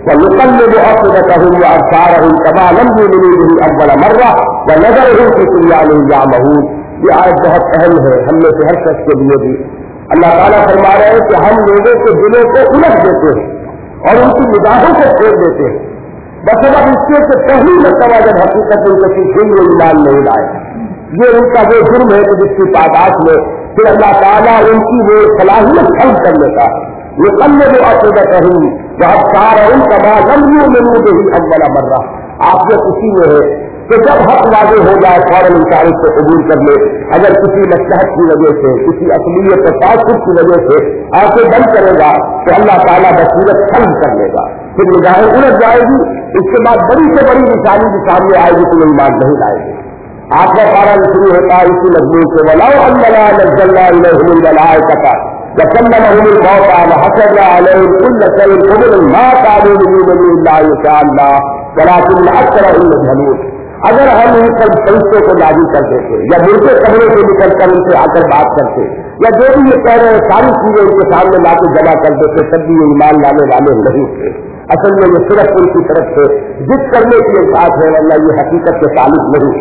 وَيُقَلِّبُ أَفْئِدَتَهُمْ وَأَبْصَارَهُمْ كَمَا لَمْ يُؤْمِنُوا بِهِ أَوَّلَ مَرَّةٍ وَنَذَرُهُمْ فِي طُغْيَانِهِمْ يَعْمَهُونَ. یہ آیت بہت اہم ہے ہم میں سے ہر شخص کے لیے بھی. اللہ تعالیٰ فرما رہے ہیں کہ ہم لوگوں کے دلوں کو الٹ دیتے ہیں اور ان کی نگاہوں کو کھول دیتے ہیں بسبب اس کے کہ پہلی مرتبہ جب حقیقت ان کے پیچھے وہ ایمان نہیں لائے. یہ ان کا وہ جرم ہے کہ جس کی تعداد میں پھر اللہ تعالیٰ ان کی وہ صلاحیت حل کر لیتا ہے. یہ کل میں وہ عقیدتہم وأبصارہم کما لم یؤمنوا بہ اول مرہ. آپ یہ کسی میں ہے کہ جب حق واضح ہو جائے فوراً انسان اس کو قبول کر لے. اگر کسی مصلحت کی وجہ سے کسی اصلیت اور تعصب کی وجہ سے آنکھیں بند کرے گا تو اللہ تعالیٰ بصیرت حل کر لے گا. پھر نگاہیں الٹ جائے گی. اس کے بعد بڑی سے بڑی نشانی بھی سامنے آئے گی تو ایمان نہیں لائے گی. آپ کا پارا شروع ہوتا ہے اسی مضمون سے وَلَوْ أَنَّنَا نَزَّلْنَا إِلَيْهِمُ الْمَلَائِكَةَ وَكَلَّمَهُمُ الْمَوْتَىٰ وَحَشَرْنَا عَلَيْهِمْ كُلَّ شَيْءٍ قُبُلًا مَا كَانُوا لِيُؤْمِنُوا إِلَّا إِن شَاءَ اللَّهُ وَلَٰكِنَّ أَكْثَرَهُمْ يَجْهَلُونَ. اگر ہم ان پر فرشتوں کو نازل کر دیتے یا مردے قبروں سے نکل کر ان سے آ کر بات کرتے یا جو بھی یہ کہہ رہے ہیں ساری چیزیں ان کے سامنے لا کے جمع کر دیتے تب بھی یہ ایمان لانے والے نہیں تھے. اصل میں یہ صرف ان کی طرف سے ضد کرنے کی ایک بات ہے ورنہ یہ حقیقت کے تعلق نہیں.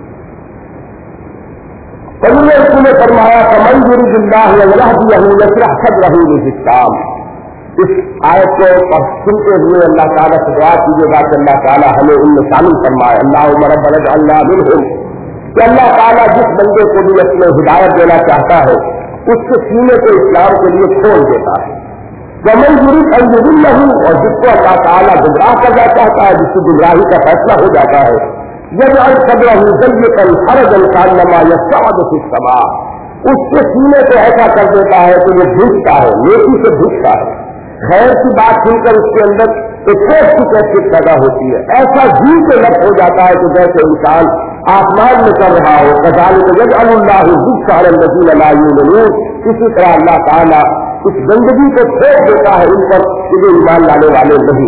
انہوں نے اس میں فرمایا فمن یرد اللہ یهدیہ یشرح صدرہ للاسلام. اس آیت کو سنتے ہوئے اللہ تعالیٰ سے دعا کیجیے گا کہ اللہ تعالیٰ ہمیں ان میں شامل فرمائے. اللہم ربنا اجعلنا منہم. کہ اللہ تعالیٰ جس بندے کو بھی اپنے ہدایت دینا چاہتا ہے اس کے سینے کو اسلام کے لیے کھول دیتا ہے. ومن یرد ان یضلہ. اور جس کو اللہ تعالیٰ گمراہ کرنا چاہتا ہے جس کی گمراہی کا فیصلہ ہو جاتا ہے یجعل صدرہ ضیقا حرجا کانما یصعد فی السماء. اس کے سینے کو ایسا کر دیتا ہے کہ وہ بھجتا ہے نیکی سے بھجتا ہے. خیر کی بات سن کر اس کے اندر ایک کی کیفیت پیدا ہوتی ہے. ایسا جی کے لفظ ہو جاتا ہے کہ جیسے انسان آسمان میں کر رہا ہو. کذالک یجعل اللہ الرجس علی الذین لا یؤمنون. اسی طرح اللہ تعالیٰ اس گندگی کو پھینک دیتا ہے ان پر کہ جو ایمان لانے والے نہیں.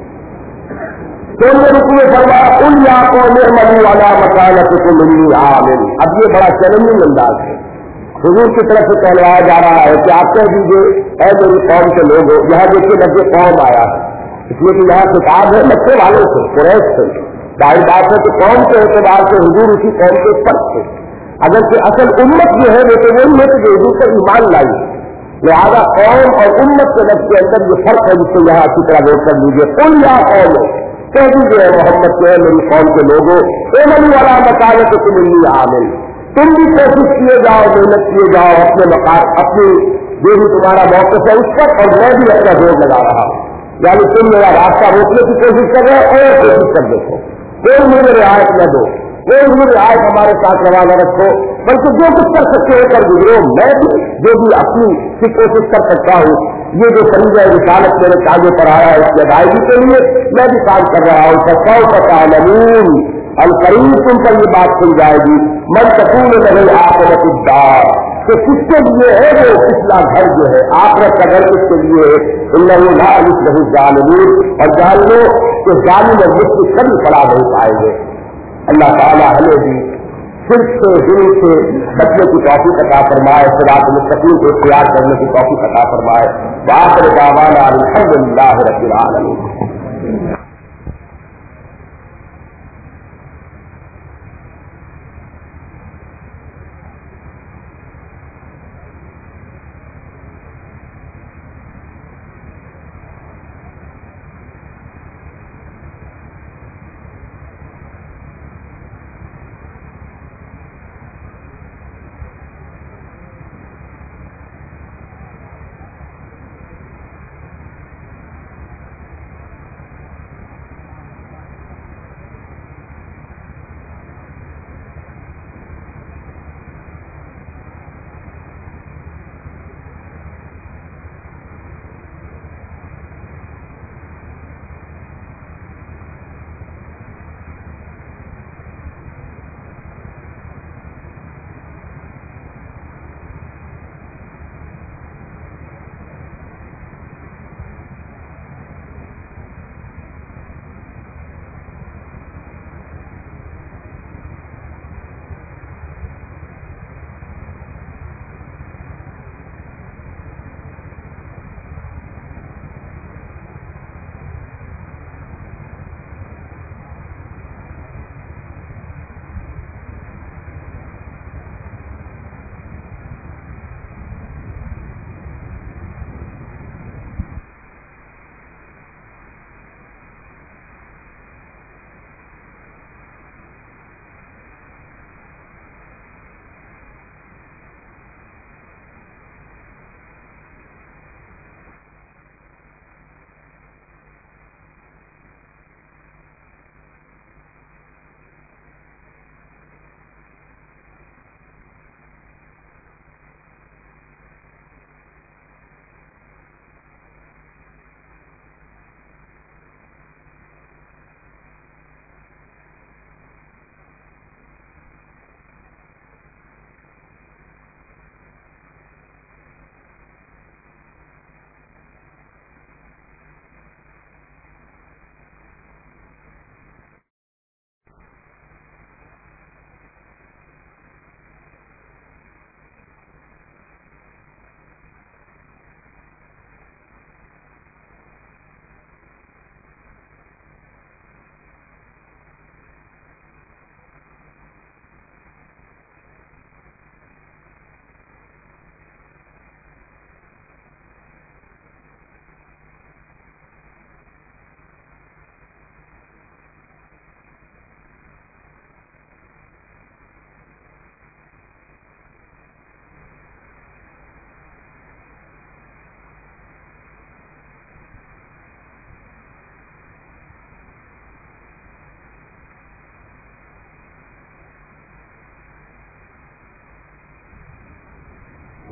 تو نے رکوع فرمایا قل یا قوم اعملوا علی مکانتکم انی عامل. اب یہ بڑا چیلنجنگ انداز ہے. حضور کی طرف سے کہلوایا جا رہا ہے کہ آپ کہہ دیجیے اے میری قوم کے لوگ ہو. یہاں دیکھیے لفظ قوم آیا ہے اس لیے کہ یہاں خطاب ہے مکے والوں سے قریش سے. ظاہر بات ہے کہ قوم کے اعتبار سے حضور اسی قوم کے فرق تھے. اگر کہ اصل امت جو ہے وہ تو وہی ہے کہ جو حضور پر ایمان لائی. لہٰذا قوم اور امت کے لفظ کے اندر جو فرق ہے جس کو یہاں اچھی طرح نوٹ کر لیجیے. قل یا قوم کہہ دیجیے محمد کے میری قوم کے لوگوں اعملوا علی مکانتکم انی عامل. تم بھی کوشش کیے جاؤ محنت کیے جاؤ اپنے مقام اپنی جو بھی تمہارا موقف ہے اس پر اور میں بھی اپنا زور لگا رہا ہوں. یعنی تم میرا راستہ روکنے کی کوشش کر رہے ہو اور کوشش کر دیکھو. کوئی مجھے رعایت نہ دو کوئی مجھے رعایت ہمارے ساتھ روانہ رکھو بلکہ جو کچھ کر سکتے ہو کر گزرو. میں بھی جو بھی اپنی کی کوشش کر سکتا ہوں یہ جو فریضہ رسالت میرے کاغذ پر آیا ہے اس کی ادائیگی کے لیے میں بھی کام کر رہا ہوں. فسوف تعلمون. القریب تم پر یہ بات سن جائے گی من تکون له عاقبۃ الدار. کہ کس کے لیے ہے وہ پچھلا گھر جو ہے آخرت کا گھر کس کے لیے ہے. انہ لا یفلح الظالمون. اور جان لو کہ ظالم اور مفسد کبھی فلاح نہیں پائیں گے. اللہ تعالیٰ ہمیں بھی صرف سے دل سے بچنے کی توفیق عطا فرمائے. صراط مستقیم کو اختیار کرنے کی توفیق عطا فرمائے. وآخر دعوانا الحمدللہ رب العالمین.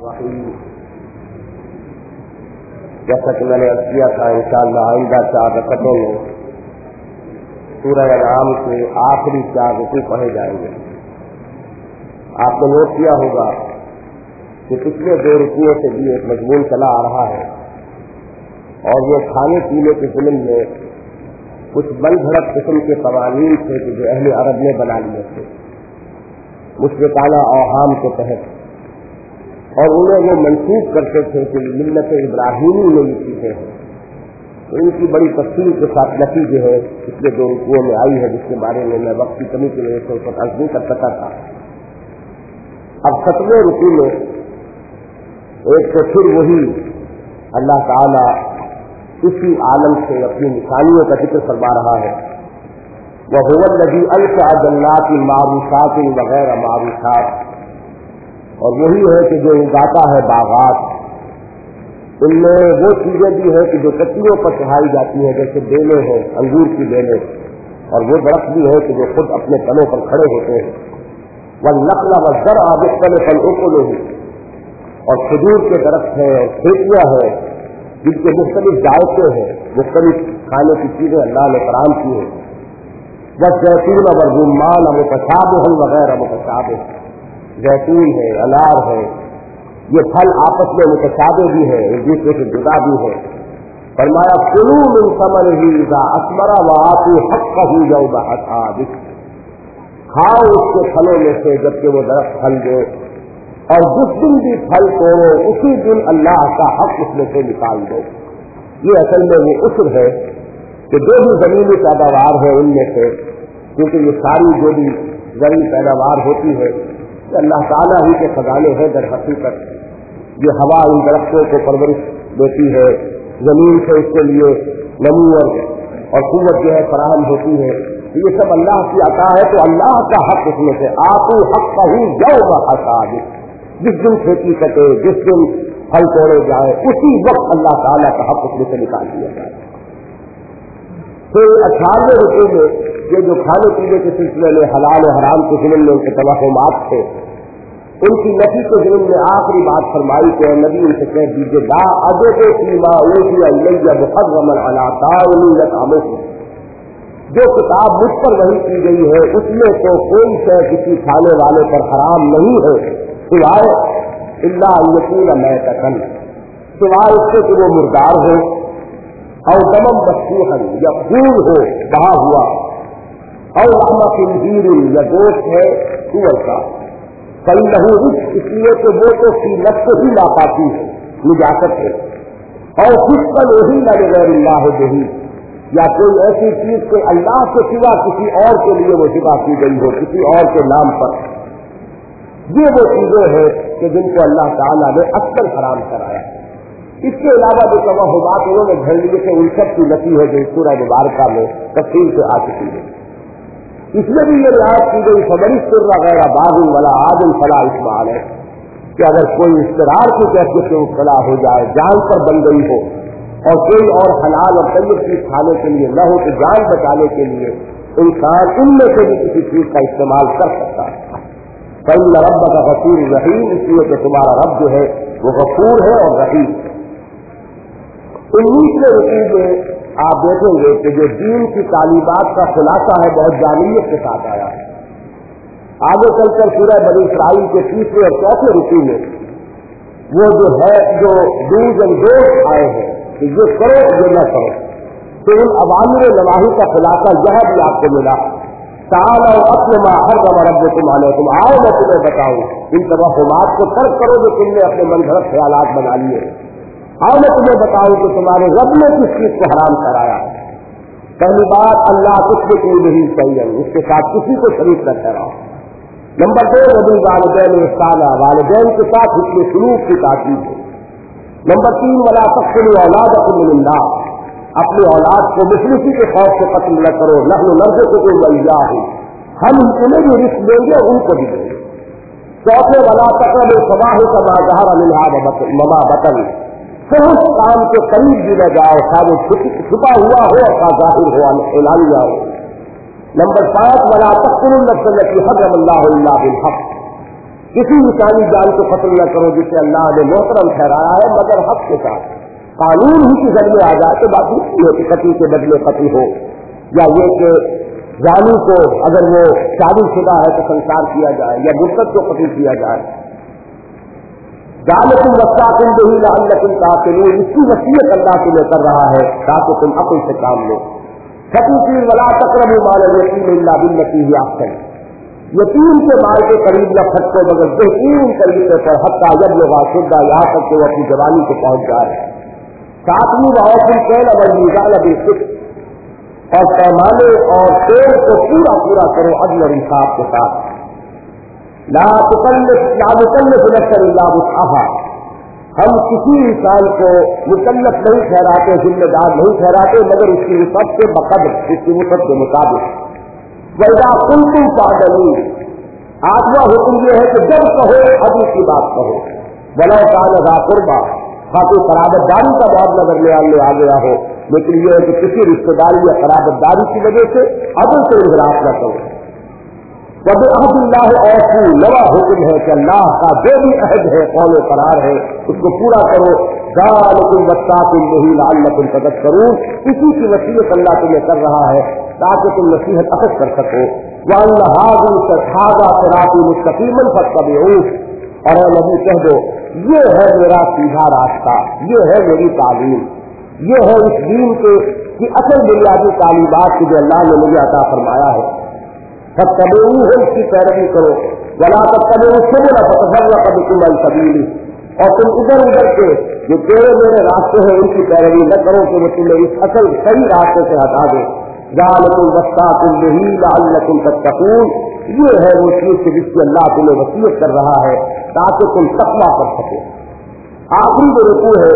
جیسا کہ میں نے عرض کیا تھا انشاءاللہ آئندہ 4 رکعتوں میں سورہ انعام کے آخری 4 رکوع پڑھے جائیں گے. آپ نے نوٹ کیا ہوگا کہ پچھلے 2 رکوعوں سے بھی ایک مضمون چلا آ رہا ہے اور یہ کھانے پینے کے ضمن میں کچھ بل بھڑک قسم کے قوانین تھے کہ جو اہل عرب نے بنا لیے تھے مشرکانہ اوہام کے تحت، اور انہیں وہ منسوخ کرتے تھے کہ ملت ابراہیمی میں یہ چیزیں ہیں. تو ان کی بڑی تفصیل کے ساتھ نفی جو ہے پچھلے 2 رکوعوں میں آئی ہے، جس کے بارے میں میں وقت کی کمی کی وجہ سے اس پر عرض نہیں کر سکا تھا. اب 7ویں رکوع میں ایک تو پھر وہی اللہ تعالیٰ اسی عالم سے اپنی نشانیوں کا ذکر فرما رہا ہے. وَهُوَ الَّذِي أَنشَأَ جَنَّاتٍ مَّعْرُوشَاتٍ وَغَيْرَ مَعْرُوشَاتٍ، اور وہی ہے کہ جو اگاتا ہے باغات، ان میں وہ چیزیں بھی ہیں کہ جو کچیوں پر چڑھائی جاتی ہیں، جیسے بیلیں ہیں، انگور کی بیلیں، اور وہ درخت بھی ہے کہ جو خود اپنے تنوں پر کھڑے ہوتے ہیں. وَالنَّخْلَ وَالزَّرْعَ مُخْتَلِفًا أُكُلُهُ، اور کھجور کے درخت ہیں اور کھیتیاں ہیں جن کے مختلف ذائقے ہیں، مختلف کھانے کی چیزیں اللہ نے فراہم کی ہیں. وَالزَّيْتُونَ وَالرُّمَّانَ مُتَشَابِهًا وَغَيْرَ مُتَشَابِهٍ، زیتون ہے، انار ہے، یہ پھل آپس میں متشابہ بھی ہے، ایک دوسرے سے جدا بھی ہے. فرمایا کلوا من ثمرہ اذا اثمر وآتوا حقہ یوم حصادہ، کھاؤ اس کے پھلوں میں سے جبکہ وہ درخت پھل دے، اور جس دن بھی پھل توڑو اسی دن اللہ کا حق اس میں سے نکال دو. یہ اصل میں وہ عسر ہے کہ جو بھی زمینی پیداوار ہے ان میں سے، کیونکہ یہ ساری جو بھی زرعی پیداوار ہوتی ہے اللہ تعالیٰ ہی کے خزانے ہیں. در حقیقت یہ ہوا ان درختوں کو پرورش دیتی ہے، زمین سے اس کے لیے نمو اور قوت جو ہے فراہم ہوتی ہے. یہ سب اللہ کی عطا ہے. تو اللہ کا حق اس میں سے آتوا حقہ یوم حصادہ، جس دن کھیتی کٹے، جس دن پھل توڑے جائے، اسی وقت اللہ تعالیٰ کا حق اس میں سے نکال دیا جائے. پھر 18ویں رکوع میں یہ جو کھانے پینے کے سلسلے میں حلال و حرام کے ضمن میں ان کے توہمات تھے، ان کی نفی کے ضمن میں آخری بات فرمائی کہ نبی ان سے کہہ دیجیے لا اجد فیما اوحی الی محرما علی طاعم یطعمہ، جو کتاب مجھ پر وحی کی گئی ہے اس میں تو کوئی شے کسی کھانے والے پر حرام نہیں ہے سوائے الا ان یکون میتۃ، سوائے اس سے کہ وہ مردار ہو، اور دمم مسفوحا، یا خون ہو بہا ہوا، اور لحم خنزیر، یا گوشت ہے سور کا، فإنہ رجس، اس لیے کہ وہ تو فی نفس ہی ناپاکی ہے، نجاست ہے، اور فسقا اہل لغیر اللہ بہ، یا کوئی ایسی چیز کہ اللہ کے سوا کسی اور کے لیے وہ ذبح کی گئی ہو کسی اور کے نام پر. یہ وہ چیزیں ہیں کہ جن کو اللہ تعالیٰ نے اکثر حرام کرایا. اس کے علاوہ جو توہمات انہوں نے گھڑ لیے تھے ان سب کی نفی ہے جو سورہ مبارکہ میں تفصیل سے آ چکی ہے. اس میں بھی یہ رعایت کی گئی فمن اضطر غیر باغ ولا عاد فلا اثم علیہ، کہ اگر کوئی اضطرار کی کیفیت سے مبتلا ہو جائے، جان پر بن گئی ہو اور کوئی اور حلال اور طیب چیز کھانے کے لیے نہ ہو تو جان بچانے کے لیے انسان ان میں سے بھی کسی چیز کا استعمال کر سکتا ہے. فإن ربک غفور رحیم، اس لیے کہ تمہارا رب جو ہے وہ غفور ہے اور رحیم. 19ویں رکوع میں آپ دیکھیں گے کہ جو دین کی تعلیمات کا خلاصہ ہے بہت جامعیت کے ساتھ آیا ہے. آگے چل کر سورہ بنی اسرائیل کے 3 اور 4 رکوع میں وہ جو ہے جو ڈوز اینڈ ڈونٹس آئے ہیں کہ یہ کرو یہ نہ کرو، تو ان اوامر نواہی کا خلاصہ یہاں بھی آپ کو ملا. تعالوا اتل ما حرم ربکم علیکم، آؤ میں تمہیں بتاؤں ان توہمات کو ترک کرو جو تم نے اپنے من گھڑت خیالات بنا لیے. آؤ میں تمہیں بتاؤں کہ تمہارے رب نے کس چیز کو حرام کرایا. پہلی بات اللہ تشرکوا بہ شیئا، اس کے ساتھ کسی کو شریک نہ ٹھہراؤ. نمبر 2 وبالوالدین احسانا، والدین کے ساتھ حسن سلوک کی تاکید ہے. نمبر 3 ولا تقتلوا اولادکم من املاق، اپنی اولاد کو مفلسی کے خوف سے قتل نہ کرو. نحن نرزقکم وإیاہم، ہم انہیں بھی رزق دیں گے ان کو بھی دیں گے. 4 ولا تقربوا الفواحش ما ظہر منها وما بطن، اس کام کے قریب بھی نہ جاؤ خواہ وہ چھپا ہوا ہو اور خواہ ظاہر ہو اعلانیہ ہو. نمبر 5 ولا تقتلوا النفس التي حرم الله الا بالحق، किसी इंसानी जान को कत्ल न करो जिसे अल्लाह ने मोहतरम ठहराया है मगर हक के साथ। कानून ही की जद में आ जाए तो बात नहीं है कि कत्ल के बदले कत्ल हो, या ये कि जानी को अगर वो शादीशुदा है तो संसार किया जाए, या मुर्तद को कत्ल किया जाए। जालकुम वस्साकुम बिही लअल्लकुम ताक़िलून, इसकी वसीयत अल्लाह तुम्हें कर रहा है ताकि तुम अक्ल से काम लो। फक़ीर वला तक़रबू माल यतीम इल्ला बिल्लती ही अहसन, यतीम के माल के करीब न फटको मगर बेहतरीन तरीके पर हत्ता यब्लुगा शुद्धा, यहाँ तक कि वो अपनी जवानी को पहुंच जाए। सातवीं वाउफुल कैल वल बिल, और पैमाने और तेल को पूरा पूरा करो अदल और इंसाफ के साथ। ला मुकल्लिफ नफ्सन इल्ला वुस्अहा, हम किसी इंसान को मुकल्लफ नहीं ठहराते, जिम्मेदार नहीं ठहराते मगर उसकी वुसअत के बकदर, उसकी वुसअत के मुताबिक। वइज़ा कुंतुम फ़अदलू, आठवां हुक्म ये है कि जब कहो अदल की बात कहो। वलौ कान ज़ा क़ुर्बा, खातिर कराबतदारी का बात नजर में आ गया हो, लेकिन यह है कि किसी रिश्तेदारी या कराबतदारी की वजह से अदल से इजराफ न करो। वबिअहदिल्लाहि औफू, नवा हुक्म है कि अल्लाह का जो भी अहद है, कौल करार है, उसको पूरा करो। ज़ालिकुम वस्साकुम बिही लअल्लकुम तज़क्करून, इसी की वसीयत अल्लाह तुम्हें कर रहा है ताकि तुम नसीहत अखज़ कर सको। वअन्न हाज़ा सिराती मुस्तक़ीमन फत्तबिऊह, और नबी कह दो ये है मेरा सीधा रास्ता, ये है मेरी तालीम, ये है इस दीन के की असल बुनियादी तालीमात की जो अल्लाह ने मुझे अता फरमाया है। फत्तबिऊह है, इसकी पैरवी करो। वला तत्तबिऊ सुबुल फतफर्रक़ बिकुम अन सबीली, और तुम इधर उधर के जो तेरे मेरे रास्ते हैं उनकी पैरवी न करो कि वो तुम्हें इस असल सही रास्ते से हटा दे। ज़ालिकुम वस्साकुम बिही लअल्लकुम तत्तक़ून, ये है वो चीज जिसकी अल्लाह तुम्हें वसीयत कर रहा है ताकि तुम तक़वा कर सको। आखिरी जो रुकू है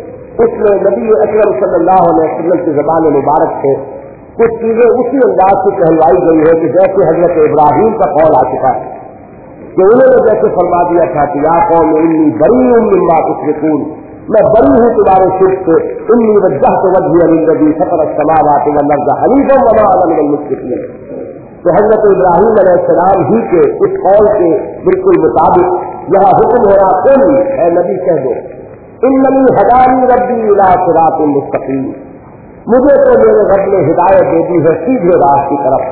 उसमें नबी अकरम सल्लल्लाहु अलैहि वसल्लम की ज़बान मुबारक से कुछ चीजें उसी अंदाज से कहलवाई गई है कि जैसे हजरत इब्राहिम का कौल आ चुका है कि उन्होंने जैसे फरमा दिया था कि या कौम इन्नी बरीउम मिम्मा तुश्रिकून, मैं बरी हूँ तुम्हारे शिर्क से। इन्नी वज्जहतु वजहिया लिल्लज़ी फ़तरा अस्समावाति वल अर्ज़ हनीफ़न वमा अना मिनल मुश्रिकीन। तो हजरत इब्राहिम अलैहिस्सलाम ही के उस कौल के बिल्कुल मुताबिक यहाँ हुक्म हो रहा, कुल ऐ नबी कह दो इन्ननी हदानी रब्बी इला सिरातिन मुस्तक़ीम, मुझे तो मेरे रब ने हिदायत दे दी है सीधे राह की तरफ।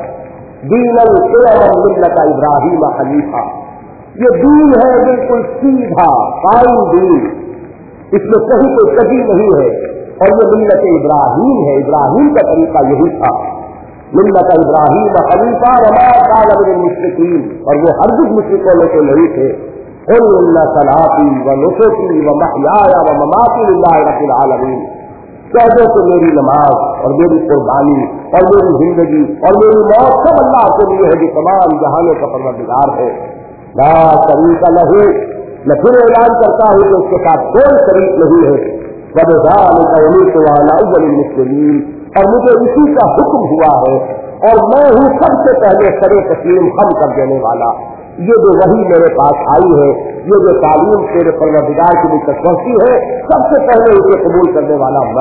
दीनल क़ियमन मिल्लत इब्राहिम हनीफा, ये दीन है बिल्कुल सीधा कायम दीन, इसमें कहीं कोई कजी नहीं है, और ये मिल्लत इब्राहिम है, इब्राहिम का तरीका यही था। मिल्लत इब्राहिम हनीफा वमा कान मिनल मुश्रिकीन, और वो हरगिज़ मुश्रिकों में तो नहीं थे। कुल इन्ना सलाती व नुसुकी व महयाया व ममाती लिल्लाहि रब्बिल आलमीन, कह दो कि मेरी नमाज और मेरी कुर्बानी और मेरी जिंदगी और मेरी मौत सब अल्लाह के लिए है जो तमाम जहानों का परवरदिगार है। ला शरीका लहू, मैं फिर ऐलान करता हूँ कि उसके साथ कोई शरीक नहीं है। वबिज़ालिका उमिरतु व अना अव्वलुल मुस्लिमीन, और मुझे इसी का हुक्म हुआ है और मैं हूँ सबसे पहले सरे तस्लीम हम कर देने वाला। ये जो वही मेरे पास आई है, ये जो तालीम तेरे परवरदिगार की तक पहुंची है, सबसे पहले इसे कबूल करने वाला मैं।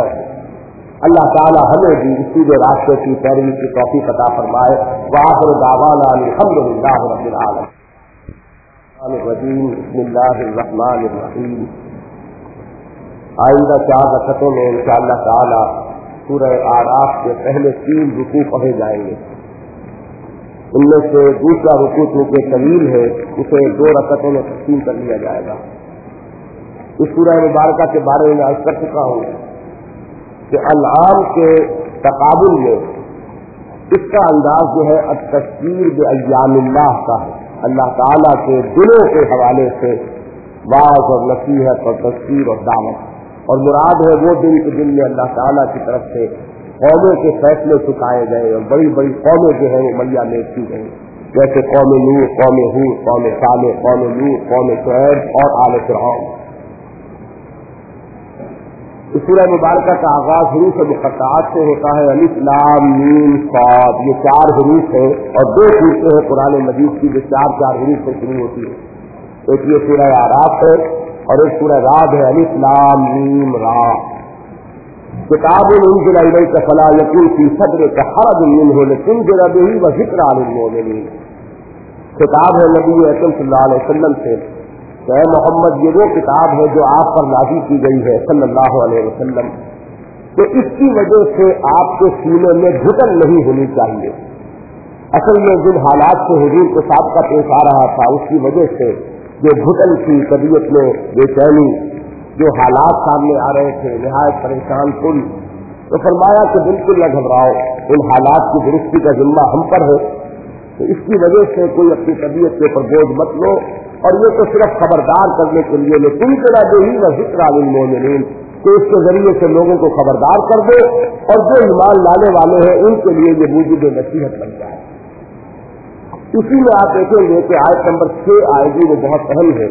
अल्लाह ताला हमें भी सीधे रास्ते की पैरवी की तौफीक अता फरमाए। व आखिर दावाना अल्हम्दुलिल्लाहि रब्बिल आलमीन। बिस्मिल्लाहिर रहमानिर रहीम। आइंदा 4 रकअतों में इंशाअल्लाह ताला सूरह आराफ के पहले 3 रुकू पढ़े जाएंगे। उनमें से दूसरा रुकू चूंकि तवील है, उसे 2 रकअतों में तकसीम कर लिया जाएगा। इस सूरह मुबारका के बारे में अर्ज कर चुका हूँ कि अनआम के तकाबुल में इसका अंदाज जो है अत-तज़कीर बिअय्यामिल्लाह का है, अल्लाह ताला के दिनों के हवाले से वाज़ और नसीहत और तज़कीर और दावत, और मुराद है वो दिन के दिन में अल्लाह ताला की तरफ से कौमों के फैसले चुकाए गए और बड़ी बड़ी कौमें जो है वो मलिया में की गई, जैसे कौम नूह, कौम हूद, कौम सालेह, कौम लूत, कौम शुऐब और आले फिरऔन। इस सूरह मुबारका का आगाज हुरूफ मुक़त्तआत से होता है, अलिफ लाम मीम साद, ये 4 हुरूफ है और 2 सूरतें हैं कुरान मजीद की जो 4 हुरूफ से शुरू होती है। एक ये सूरह आराफ है और एक सूरह राद है, अलिफ लाम मीम रा। किताबुन उन्ज़िला इलैका फला यकुन फी सद्रिका हरजुन मिन्हु लितुनज़िरा बिही व ज़िक्रा लिल मुमिनीन। خطاب ہے نبی اکرم صلی اللہ علیہ وسلم سے کہ اے محمد یہ وہ کتاب ہے جو آپ پر نازل کی گئی ہے صلی اللہ علیہ وسلم، تو اس کی وجہ سے آپ کے سینے میں گھٹن نہیں ہونی چاہیے۔ اصل میں جن حالات سے حضور کو سابقہ پیش آ رہا تھا اس کی وجہ سے جو گھٹن کی طبیعت میں بے چینی، جو حالات سامنے آ رہے تھے نہایت پریشان کن، تو فرمایا کہ بالکل نہ گھبراؤ، ان حالات کی درستی کا ذمہ ہم پر ہے، تو اس کی وجہ سے کوئی اپنی طبیعت کے اوپر بوجھ مت لو، اور یہ تو صرف خبردار کرنے کے لیے لیکن کرا دے ہی نہ ذکر للمؤمنین کہ اس کے ذریعے سے لوگوں کو خبردار کر دو، اور جو ایمان لانے والے ہیں ان کے لیے یہ موجب نصیحت بن جائے۔ اسی میں آپ دیکھیں گے کہ آیت نمبر 6 آئے گی، وہ بہت اہم ہے،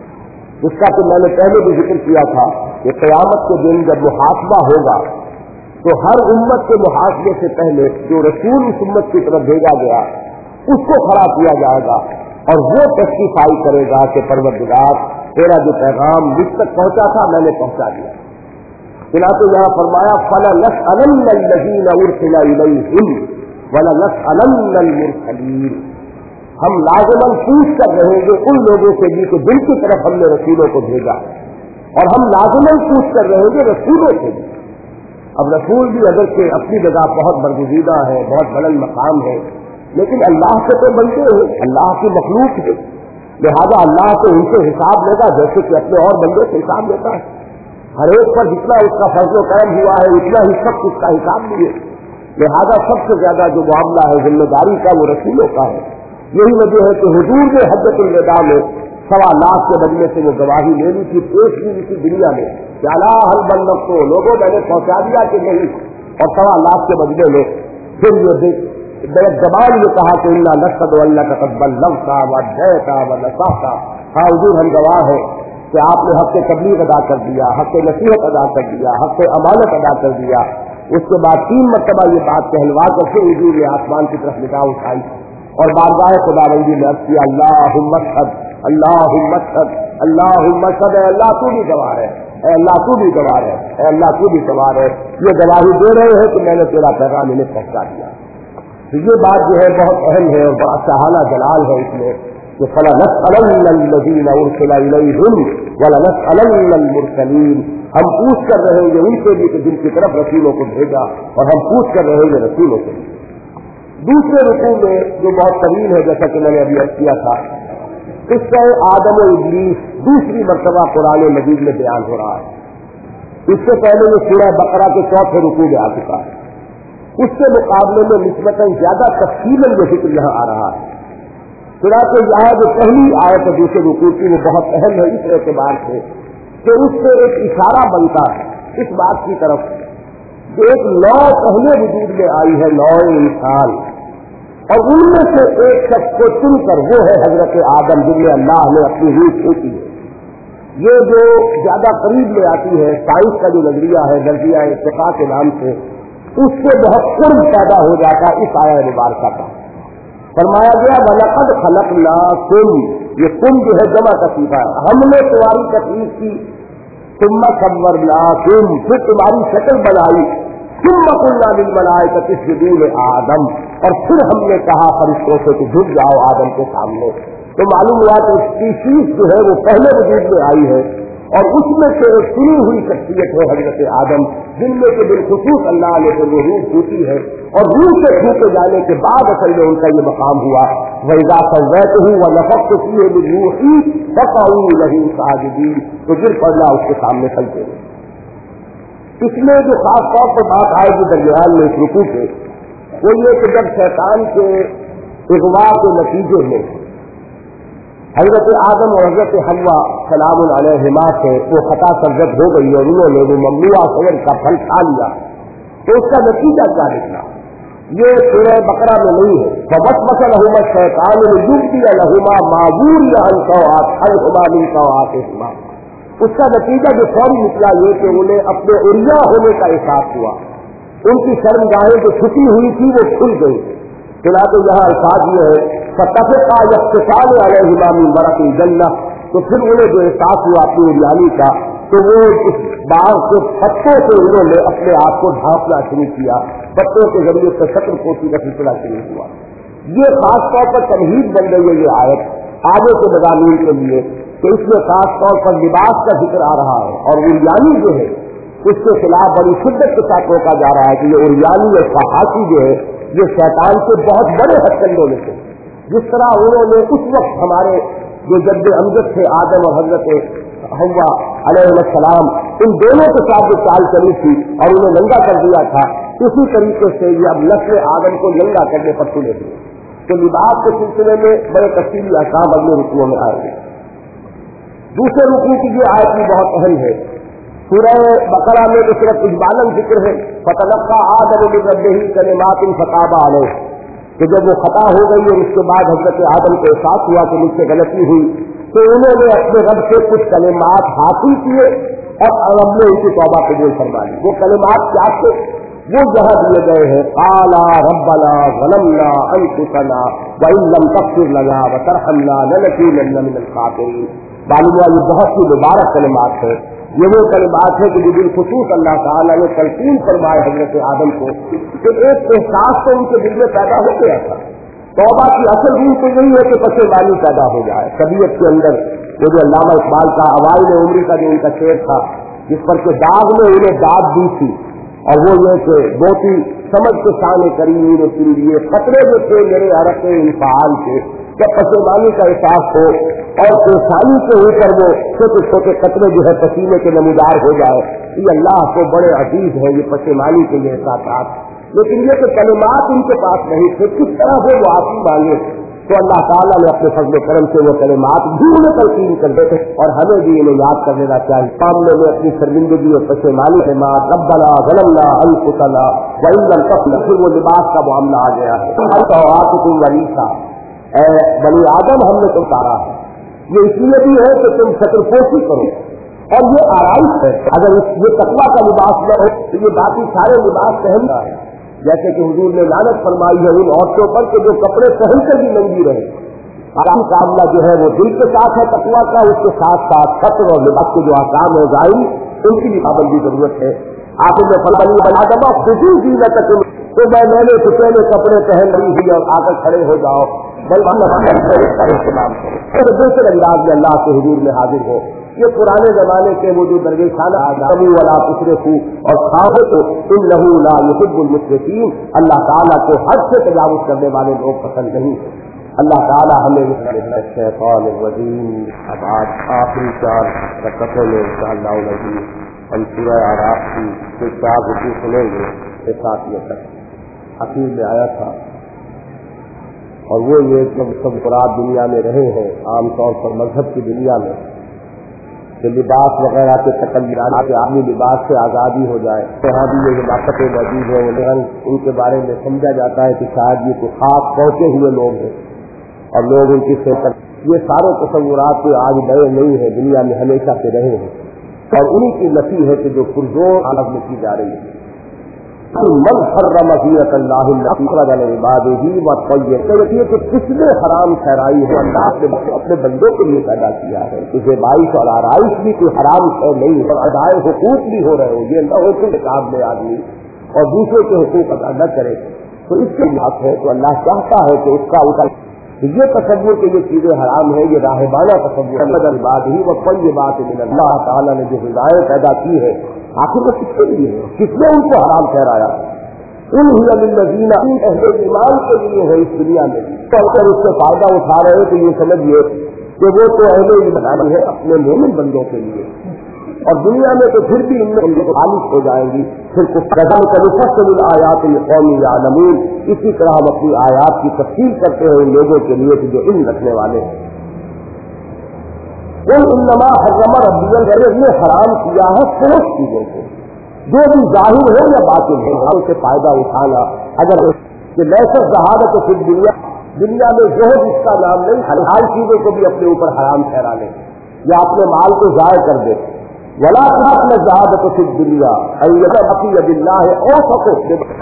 جس کا کہ میں نے پہلے بھی ذکر کیا تھا کہ قیامت کے دن جب محاسبہ ہوگا تو ہر امت کے محاسبے سے پہلے جو رسول اس امت کی طرف بھیجا گیا اس کو کھڑا کیا جائے گا، اور وہ ٹیسٹیفائی کرے گا کہ پروردگار تیرا جو پیغام مجھ تک پہنچا تھا میں نے پہنچا دیا۔ چنانچہ یہاں فرمایا فَلَنَسْأَلَنَّ الَّذِينَ أُرْسِلَ إِلَيْهِمْ وَلَنَسْأَلَنَّ الْمُرْسَلِينَ، ہم لازماً پوچھ کر رہیں گے ان لوگوں سے بھی کہ جن کی طرف ہم نے رسولوں کو بھیجا، اور ہم لازماً پوچھ کر رہیں گے رسولوں سے بھی۔ اب رسول بھی اگر کہ اپنی جگہ بہت برگزیدہ ہے، بہت بلند مقام ہے، لیکن اللہ سے تو بنتے ہیں، اللہ کی مخلوق ہے، لہذا اللہ تو ان سے حساب لے گا جیسے کہ اپنے اور بندے سے حساب لیتا ہے۔ ہر ایک پر جتنا اس کا فضل و کرم ہوا ہے اتنا ہی سب اس کا حساب لیے، لہذا سب سے زیادہ جو معاملہ ہے ذمہ داری کا وہ رسولوں کا ہے۔ یہی وجہ ہے کہ حضور نے حجۃ الوداع میں 1.25 لاکھ کے بدلے سے وہ گواہی لے لی تھی، پیش کی اسی دنیا میں کہ الا هل بلغت، لوگوں میں نے پہنچا دیا کہ نہیں، اور 1.25 لاکھ کے بدلے میں پھر یہ زبان یہ کہا کہ انا نشهد انک قد بلغت وادیت ونصحت، ہاں حضور ہم گواہ ہیں کہ آپ نے حق تبلیغ ادا کر دیا، حق نصیحت ادا کر دیا، حق امانت ادا کر دیا۔ اس کے بعد 3 مرتبہ یہ بات کہلوا کر پھر حضور نے آسمان کی طرف نگاہ اٹھائی اور بارگاہ خداوندی میں عرض کیا اللہم اشہد اللہم اشہد اللہم اشہد، اے اللہ تو بھی گواہ ہے، اے اللہ تو بھی گواہ ہے، اے اللہ تو بھی گواہ ہے، یہ گواہی دے رہے ہیں کہ میں نے تیرا پیغام انہیں پہنچا دیا۔ تو یہ بات جو ہے بہت اہم ہے اور بڑا شاہانہ جلال ہے اس میں کہ فَلَنَسْأَلَنَّ الَّذِينَ أُرْسِلَ إِلَيْهِمْ وَلَنَسْأَلَنَّ الْمُرْسَلِينَ، ہم پوچھ کر رہیں گے ان سے بھی کہ جن کی طرف رسولوں کو بھیجا، اور ہم پوچھ کر رہیں گے رسولوں سے بھی۔ دوسرے رکوع میں جو بہت طویل ہے جیسا کہ میں نے ابھی عرض کیا تھا، قصہ آدم و ابلیس دوسری مرتبہ قرآن مجید میں بیان ہو رہا ہے۔ اس سے پہلے یہ سورہ بقرہ کے 4تھے رکوع میں آ چکا ہے، اس کے مقابلے میں نسبتاً زیادہ تفصیلاً یہ ذکر یہاں آ رہا ہے۔ چنانچہ یہاں جو پہلی آیت ہے دوسرے رکوع کی وہ بہت اہم ہے اس اعتبار سے کہ اس سے ایک اشارہ بنتا ہے اس بات کی طرف کہ ایک نو پہلے وجود میں آئی ہے، نو انسان، اور ان میں سے ایک شخص کو چن کر وہ ہے حضرت آدم جن میں اللہ نے اپنی روح پھونکی ہے۔ یہ جو زیادہ قریب میں آتی ہے سائنس کا جو نظریہ ہے نظریہ ارتقاء کے نام سے، اس سے بہت قرب پیدا ہو جاتا ہے اس آیہ مبارکہ کا۔ فرمایا گیا وَلَقَدْ خَلَقْنَاكُمْ، یہ تم جو ہے جمع کا صیغہ ہے، ہم نے تمہاری تخلیق کی، ثُمَّ صَوَّرْنَاكُمْ، پھر تمہاری شکل بنائی، ثُمَّ قُلْنَا لِلْمَلَائِكَةِ اسْجُدُوا لِآدَمَ، اور پھر ہم نے کہا فرشتوں سے کہ جھک جاؤ آدم کے سامنے۔ تو معلوم ہوا کہ اسپیشیز جو ہے وہ پہلے وجود میں آئی ہے، اور اس میں سے ایک چنی ہوئی شخصیت ہے حضرت آدم، جن میں سے بالخصوص اللہ نے تو وہ روح پھونکی ہے، اور روح سے پھونکے جانے کے بعد اصل میں ان کا یہ مقام ہوا وَإِذَا سَوَّيْتُهُ وَنَفَخْتُ فِيهِ مِن رُوحِي فَقَعُوا لَهُ سَاجِدِينَ، تو گر پڑنا اس کے سامنے سجدے میں۔ اس میں جو خاص طور پر بات آئے گی درمیان میں اس رکوع کے وہ یہ کہ جب شیطان کے اغوا کے نتیجے میں حضرت آدم اور حضرت حوا سلام علیہما سے وہ خطا سرزد ہو گئی اور انہوں نے وہ ممنوعہ شجر کا پھل کھا لیا، تو اس کا نتیجہ کیا نکلا؟ یہ سورہ بقرہ میں نہیں ہے۔ فَوَسْوَسَ لَهُمَا الشَّيْطَانُ لِيُبْدِيَ لَهُمَا مَا وُورِيَ عَنْهُمَا مِنْ سَوْآتِهِمَا، اس کا نتیجہ جو فوری نکلا یہ کہ انہیں اپنے عریا ہونے کا احساس ہوا، ان کی شرمگاہیں جو چھپی ہوئی تھی وہ کھل گئی۔ چنانچہ یہاں الفاظ یہ ہے فَاتَّفِقَا يَخْصِفَانِ عَلَيْهِمَا مِنْ وَرَقِ الْجَنَّةِ، تو پھر انہیں جو احساس ہوا اپنی عریانی کا تو وہ اس باغ کے پتوں سے انہوں نے اپنے آپ کو ڈھانپنا شروع کیا، پتوں کے ذریعے سے شکل پوشی کا سلسلہ شروع ہوا۔ یہ خاص طور پر تمہید بن گئی ہے یہ آیت آگے کے مضامین کے لیے کہ اس میں خاص طور پر لباس کا ذکر آ رہا ہے، اور اریانی جو ہے اس کے خلاف بڑی شدت کے ساتھ روکا جا رہا ہے کہ یہ اریانی اور فحاشی جو ہے یہ شیطان کے بہت بڑے ہتھکنڈوں میں سے، جس طرح انہوں نے اس وقت ہمارے جو جد امجد تھے آدم اور حضرت حوا علیہ السلام، ان دونوں کے ساتھ جو چال چلی تھی اور انہیں ننگا کر دیا تھا، اسی طریقے سے یہ اب نسل آدم کو ننگا کرنے پر تلے ہوئے۔ تو لباس کے سلسلے میں بڑے تفصیلی احکام اگلے رکوعوں میں آئیں گے۔ دوسرے رکوع کی یہ آیت بھی بہت اہم ہے۔ سورہ بقرہ میں تو صرف اجمالاً ذکر ہے فتلقى آدم من ربه کلمات فتاب علیہ، کہ جب وہ خطا ہو گئی اور اس کے بعد حضرت آدم کو احساس ہوا کہ مجھ سے غلطی ہوئی، تو انہوں نے اپنے رب سے کچھ کلمات حاصل کیے اور رب نے ان کی توبہ قبول فرما لی۔ وہ کلمات کیا تھے؟ وہ جہاں دیے گئے ہیں قالا ربنا ظلمنا انفسنا وان لم تغفر لنا وترحمنا لنكونن من الخاسرین۔ معلوم ہوا یہ بہت سی مبارک کلمات ہیں۔ یہ وہ کلمات ہیں کہ جو بالخصوص اللہ تعالیٰ نے تلقین فرمائے حضرت آدم کو، کہ ایک احساس تو ان کے دل میں پیدا ہو گیا تھا۔ توبہ کی اصل روح تو یہی ہے کہ پشیمانی پیدا ہو جائے طبیعت کے اندر۔ وہ جو علامہ اقبال کا اوائل عمری کا جو ان کا شعر تھا، جس پر کہ داغ نے انہیں داد دی تھی، اور وہ یہ کہ موتی سمجھ کے سانے کریمی نے چن لیے خطرے جو تھے میرے عرق انفعال کے، جب پشیمانی کا احساس ہو اور پریشانی کے اوپر وہ چھوٹے چھوٹے قطرے جو ہے پسینے کے نمودار ہو جائے، یہ اللہ کو بڑے عزیز ہے یہ پشیمانی کے یہ احساسات۔ لیکن یہ کہ کلمات ان کے پاس نہیں تھے، کس طرح سے وہ معافی مانگے، تو اللہ تعالیٰ نے اپنے فضل و کرم سے وہ کلمات بھی انہیں تلقین کر دیتے، اور ہمیں بھی انہیں یاد کر لینا چاہیے۔ سامنے میں اپنی شرمندگی اور پشیمانی کے بعد ربنا ظلمنا انفسنا وان لم تغفر لنا، پھر وہ لباس کا معاملہ آ گیا ہے۔ طاعتکم ولیسا، اے بنی آدم ہم نے تم اتارا ہے، یہ اس لیے بھی ہے کہ تم شکل پوشی کرو، اور یہ آرائش ہے۔ اگر یہ تقویٰ کا لباس نہ ہو تو یہ باقی سارے لباس پہننا ہے، جیسے کہ حضور نے لعنت فرمائی ہے ان عورتوں پر کہ جو کپڑے پہن کر بھی ننگی رہے۔ آرام کا معاملہ جو ہے وہ دل کے ساتھ ہے تقویٰ کا، اس کے ساتھ ساتھ سطر اور لباس کے جو احکام ہے ظاہری ان کی بھی پابندی ضرورت ہے۔ آخر میں فلانی بنا دما خوشی کی نہ تک تو میں نے پہلے کپڑے پہن رہی ہوئی اور آ کر کھڑے ہو جاؤ، دوسرے انداز میں اللہ کے حضور میں حاضر ہو۔ یہ پرانے زمانے کے وہ جو درویشانہ ولا تشرکوا اور کھاؤ تو انہ لا یحب المسرفین، اللہ تعالیٰ کو حد سے تجاوز کرنے والے لوگ پسند نہیں۔ اللہ تعالیٰ ہمیں الشیطان الرجیم۔ اب آج آخری 4 رکعتوں میں انشاءاللہ العزیز ہم سورہ اعراف کی جو 4 رکوع سنیں گے کے ساتھ یہ تک اخیر میں آیا تھا، اور وہ یہ سب افراد دنیا میں رہے ہیں عام طور پر مذہب کی دنیا میں کہ لباس وغیرہ کے تکلیفات کے عالمی لباس سے آزادی ہو جائے۔ یہاں بھی یہ ہلاکتیں موجود ہیں، لیکن ان کے بارے میں سمجھا جاتا ہے کہ شاید یہ کوئی خاص پہنچے ہوئے لوگ ہیں اور لوگ ان کی خدمت، یہ سارے تصورات کو آج نئے نہیں ہیں، دنیا میں ہمیشہ سے رہے ہیں، اور انہی کی نفی ہے کہ جو پرزور عالم میں کی جا رہی ہے۔ من حرم زینۃ اللہ التی اخرج لعبادہ والطیبات، کہ کس نے حرام ٹھہرائی ہے اللہ نے اپنے بندوں کے لیے پیدا کیا ہے، کہ زیبائش اور آرائش بھی کوئی حرام ہے نہیں، اور ادائے حقوق بھی ہو رہے ہو، یہ نہ ہو کہ کتاب میں آدمی اور دوسرے کے حقوق ادا نہ کرے، تو اس کے بات ہے تو اللہ چاہتا ہے کہ اس کا یہ تصور کہ یہ چیزیں حرام ہے، یہ راہبانہ تصور ہے۔ بعد ہی وہ کوئی بات من اللہ تعالیٰ نے جو ہدایت پیدا کی ہے آخر وہ کس کے لیے ہے، کس نے ان کو حرام ٹھہرایا؟ ان للذین اہل ایمان کے لیے ہے اس دنیا میں، تو اگر اس سے فائدہ اٹھا رہے ہیں تو یہ سمجھیے کہ وہ تو اہل ایمان ہے اپنے مومن بندوں کے لیے، اور دنیا میں تو پھر بھی ان میں خالص ہو جائیں گی۔ پھر کچھ نفصل الآیات لقوم یعلمون، اسی طرح ہم اپنی آیات کی تفصیل کرتے ہیں ان لوگوں کے لیے جو علم رکھنے والے ہیں۔ انما حرم ربی الغیب، نے حرام کیا ہے سوچ چیزوں کو جو بھی ظاہر ہو یا باطن ہو، ہم سے فائدہ اٹھانا۔ اگر کہ لیسر ذہادت پھر دنیا میں زہد اس کا نام نہیں، حلال چیزوں کو بھی اپنے اوپر حرام ٹھہرا لے یا اپنے مال کو ضائع کر دے۔ ولا تحقن ذہادت فی الدنیا ایتی باللہ اوفق،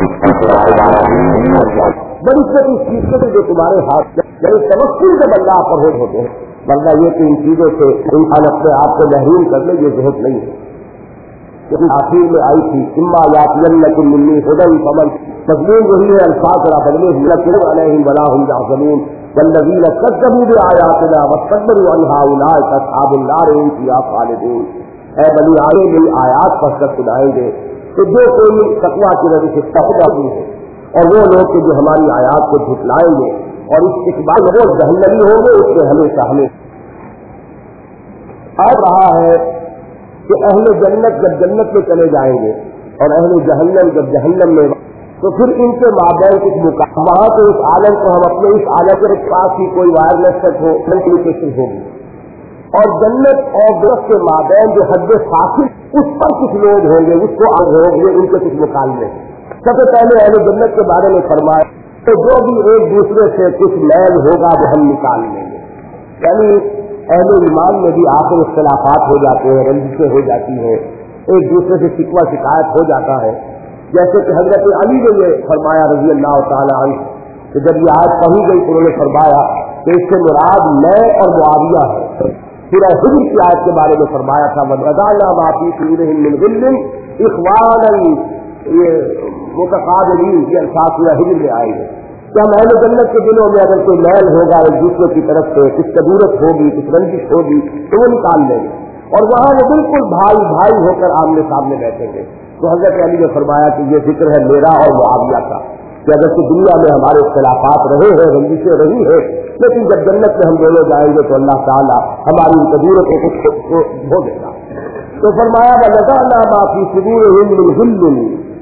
بڑی چھوٹی چیز سے جو تمہارے ہاتھ یعنی توکل جب اللہ پر ہوتے ہیں، ورنہ یہ کہ ان چیزوں سے انسان اپنے آپ کو محروم کر لے، یہ زہد نہیں ہے۔ آخر میں آئی تھی اما یاتینکم منی ھدی فمن مضمون وہی ہے، الفاظ ذرا بدلے ہوئے، لَكُنْ عَلَيْهِمْ وَلَا هُمْ يَحْزَنُونَ وَالَّذِينَ كَذَّبُوا بِآيَاتِنَا وَاسْتَكْبَرُوا عَنْهَا أُولَٰئِكَ أَصْحَابُ النَّارِ هُمْ فِيهَا خَالِدُونَ۔ اے بنی آدم میری آیات پڑھ کر سنائیں گے تو جو کوئی تقویٰ کی وجہ سے تقویٰ کی ہے، اور وہ لوگ جو ہماری آیات کو جھٹلائیں گے اور اس بات وہ جہنمی ہوں گے، اس میں ہمیشہ آ رہا ہے کہ اہل جنت جب جنت میں چلے جائیں گے اور اہل جہنم جب جہنم میں، تو پھر ان کے مابین کچھ مقام، وہاں سے اس عالم کو ہم اپنے اس عالم کے پاس ہی کوئی وائرلیس تک ہو کمیونیکیشن ہوگی، اور جنت اور دوست کے مابین جو حد فاصل اس پر کچھ لوگ ہوں گے، اس کو ہوں گے ان کے کچھ مکالمے۔ سب سے پہلے اہل جنت کے بارے میں فرمایا تو جو بھی ایک دوسرے سے کچھ میل ہوگا وہ ہم نکال لیں گے، یعنی اہل ایمان میں بھی آخر اختلافات ہو جاتے ہیں، رنجشیں ہو جاتی ہیں، ایک دوسرے سے شکوہ شکایت ہو جاتا ہے، جیسے کہ حضرت علی نے یہ فرمایا رضی اللہ تعالی عنہ کہ جب یہ آیت پڑھی گئی تو انہوں نے فرمایا کہ اس سے مراد میں اور معاویہ ہے۔ سورہ حجر کی آیت کے بارے میں فرمایا تھا وَنَزَعْنَا مَا فِي صُدُورِهِم مِّن غِلٍّ إِخْوَانًا، یہ متقابلین، یہ الفاظ سورہ حجر میں آئے ہیں کہ ہم اہل جنت کے دلوں میں اگر کوئی میل ہوگا ایک دوسرے کی طرف سے، کچھ کدورت ہوگی، کچھ رنجش ہوگی تو وہ نکال لیں گے، اور وہاں وہ بالکل بھائی بھائی ہو کر آمنے سامنے بیٹھیں گے۔ تو حضرت علی نے فرمایا کہ یہ ذکر ہے میرا اور معاویہ کا، کہ اگر کہ دنیا میں ہمارے اختلافات رہے ہیں، رنجشیں رہی ہیں، لیکن جب جنت میں ہم دونوں جائیں گے تو اللہ تعالیٰ ہماری کدورتوں کو دھو دے گا۔ تو فرمایا وَنَزَعْنَا مَا فِي صُدُورِهِم مِّن غِلٍّ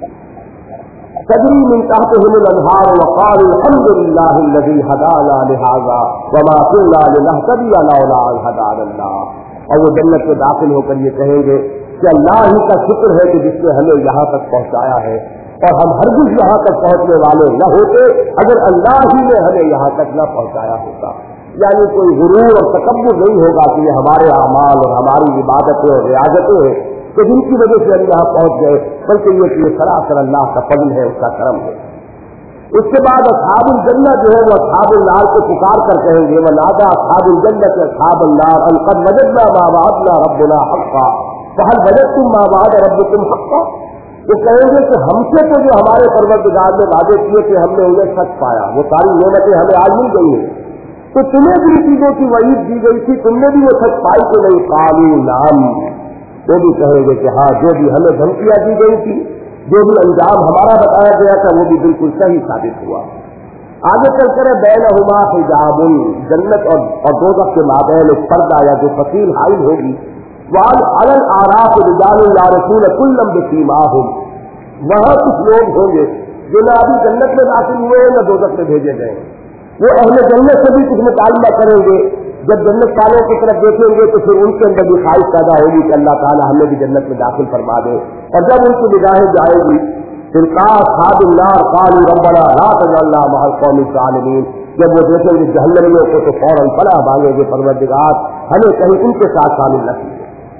تجری من تحتهم الانہار وقالوا الحمد للہ الذی ہدانا لہذا وما كنا لنہتدی لولا ان ہدانا اللہ، اور وہ جنت میں داخل ہو کر یہ کہیں گے کہ اللہ ہی کا شکر ہے کہ جس نے ہمیں یہاں تک پہنچایا ہے، اور ہم ہرگز یہاں تک پہنچنے والے نہ ہوتے اگر اللہ ہی نے ہمیں یہاں تک نہ پہنچایا ہوتا۔ یعنی کوئی غرور اور تکبر نہیں ہوگا کہ یہ ہمارے اعمال اور ہماری عبادتیں اور ریاضتیں ہیں کہ جن کی وجہ سے ہم یہاں پہنچ گئے، بلکہ یہ کہ یہ سراسر اللہ کا فضل ہے، اس کا کرم ہے۔ اس کے بعد اصحاب الجنہ جو ہے وہ اصحاب النار کو پکار کر کہیں گے وَنَادَىٰ أَصْحَابُ الْجَنَّةِ أَصْحَابَ النَّارِ أَنْ قَدْ وَجَدْنَا مَا وَعَدْنَا رَبُّنَا حَقًّا فَهَلْ وَجَدْتُم مَّا وَعَدَ رَبُّكُمْ حَقًّا۔ وہ کہیں گے کہ ہم سے تو جو ہمارے پروردگار نے وعدے کیے کہ ہم نے انہیں سچ پایا، وہ ساری نعمتیں ہمیں آج مل گئی ہیں، تو تمہیں بھی چیزوں کی وعید دی گئی تھی، تم نے بھی وہ سچ پائی کہ نہیں؟ قالوا نعم، وہ بھی کہیں گے کہ ہاں جو بھی ہمیں دھمکیاں دی گئی تھی، جو بھی انجام ہمارا بتایا گیا تھا وہ بھی بالکل صحیح ثابت ہوا۔ آگے چل کر بینہما حجاب، جنت اور دوزخ کے مابین ایک پردہ یا جو فصیل حائل ہوگی، وعلی الاعراف رجال یعرفون کلا بسیماہم، وہاں کچھ لوگ ہوں گے جو نہ ابھی جنت میں داخل ہوئے ہیں نہ دوزخ میں بھیجے گئے، وہ اہل جنت سے بھی کچھ مطالبہ کریں گے، جب جنت والوں کی طرف دیکھیں گے تو پھر ان کے اندر بھی خواہش پیدا ہوگی کہ اللہ تعالیٰ ہمیں بھی جنت میں داخل فرما دے، اور جب ان کی نگاہیں جائے گی پھر اصحاب النار قالوا ربنا لا تجعلنا مع القوم الظالمین، جب وہ دیکھیں گے جہنمیوں کو تو فوراً پناہ مانگیں گے پروردگار ہمیں کہیں ان کے ساتھ شامل نہ کیجیے۔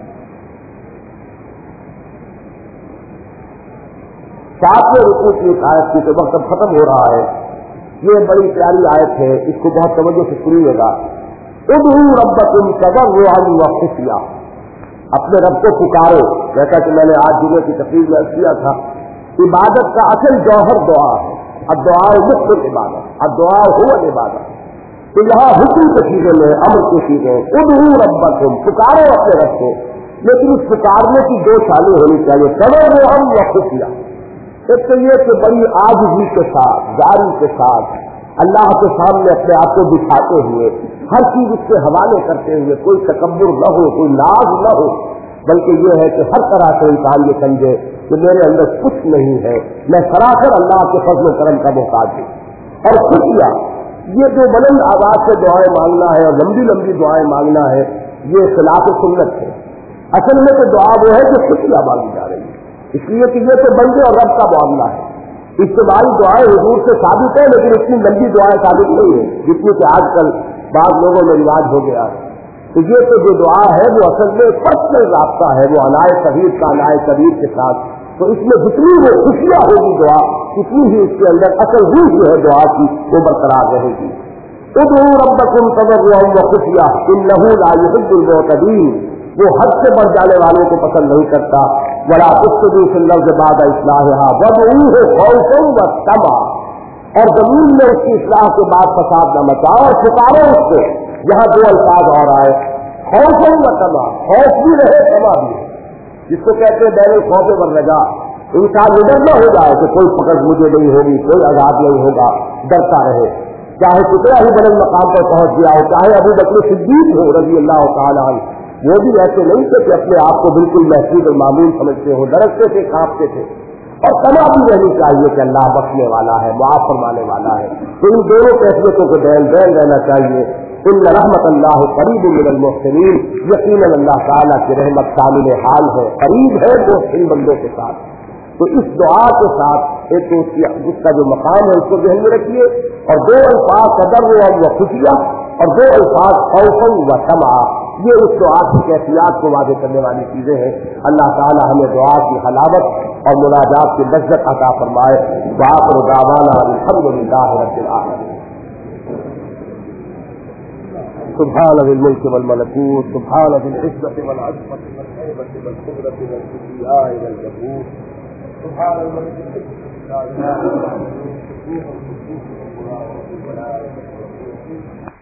ساتویں رکوع کی ایک آیت کی تو وقت اب ختم ہو رہا ہے، یہ بڑی پیاری آیت ہے، اس کو بہت توجہ سے سنیے گا۔ ادعوا ربکم تضرعا وخفیا، اپنے رب کو پکارو، جیسا کہ میں نے آج جمعے کی تقریر میں کیا تھا، عبادت کا اصل جوہر دعا ہے، الدعاء مختص عبادت، الدعاء هو العبادت، تو یہاں حکم کی چیزیں میں امر کی چیزیں، ادعوا ربکم، پکارو اپنے رب کو، لیکن اس پکارنے کی دو شانیں ہونی چاہیے، تضرعا وخفیا۔ ایک تو یہ کہ بڑی عاجزی کے ساتھ، جاری کے ساتھ اللہ کے سامنے اپنے آپ کو بٹھاتے ہوئے، ہر چیز اس کے حوالے کرتے ہوئے، کوئی تکبر نہ ہو، کوئی لاز نہ ہو، بلکہ یہ ہے کہ ہر طرح سے انسان یہ سمجھے کہ میرے اندر کچھ نہیں ہے، میں سراسر اللہ کے فضل و کرم کا محتاج ہوں۔ اور خفیہ، یہ جو بلند آواز سے دعائیں مانگنا ہے اور لمبی لمبی دعائیں مانگنا ہے، یہ خلاف سنت ہے۔ اصل میں تو دعا وہ ہے جو خفیہ مانگی جا رہی ہے، اس لیے کہ یہ تو بندے اور رب کا معاملہ ہے۔ اجتماعی دعائیں حضور سے ثابت ہے، لیکن اتنی لمبی دعائیں ثابت نہیں ہے جتنی کہ آج کل بعض لوگوں میں رواج ہو گیا ہے۔ تو یہ تو جو دعا ہے وہ اصل میں پرسنل رابطہ ہے، وہ عنائے صغیر کا عنائے کبیر کے ساتھ، تو اس میں جتنی وہ خوشیاں ہوگی دعا، اتنی ہی اس کے اندر اصل روح جو ہے دعا کی وہ برقرار رہے گی۔ ادعوا ربکم تضرعا وخفیا انہ لا يحب المعتدین، وہ حد سے بڑھ جانے والوں کو پسند نہیں کرتا، वला तुफ्सिदू फिल अर्ज़ बाद इस्लाहिहा वदऊहु खौफन व तमा, और जमीन में उसकी इस्लाह के बाद फसाद न मचाओ और पुकारो उसको। यहाँ दो अल्फाज और आए, खौफन व तमा, खौफ भी रहे तमा भी रहे, जिसको कहते हैं बैल खौफ व रजा। इंसान निडर न हो जाए कि कोई पकड़ मुझे नहीं होगी, कोई आजाद नहीं होगा, डरता रहे, चाहे कितना ही बड़े मकाम पर पहुंच गया हो, चाहे अबू बकर सिद्दीक हो रज़ी अल्लाह तआला अन्हु, वो भी ऐसे नहीं थे कि अपने आप को बिल्कुल महफूज और मामूल समझते हो, डरते थे, कांपते थे। और तमा भी रहनी चाहिए कि अल्लाह बख्शने वाला है, मुआफ फरमाने वाला है। तो इन दोनों कैफियतों को बैन रहना चाहिए। इन्न रहमतल्लाह करीब मिनल मुहसिनीन, यकीनन अल्लाह ताला की रहमत शामिल हाल है, करीब है मुहसिन बंदों के साथ। तो इस दुआ के साथ एक तो उसका जो मकाम है उसको ध्यान में रखिए, और दो अल्फाज कदर व खुशिया, और दो अल्फाज खौफन व तमा, ये उस दुआ की कैफियत को वादे करने वाली चीजें हैं। अल्लाह ताला हमें दुआ की हलावत और मुनाजात की लज़्ज़त अता फरमाए। वाखिर दावाना अल्हम्दुलिल्लाहि रब्बिल आलमीन। सुब्हान ज़िल मुल्क वल मलकूत, सुब्हान ज़िल इज़्ज़ति वल अज़मति वल हैबति वल क़ुद्रति वल किब्रियाइ वल जबूर, सुब्हान अल्लाज़ी ला इलाहा इल्ला हुवा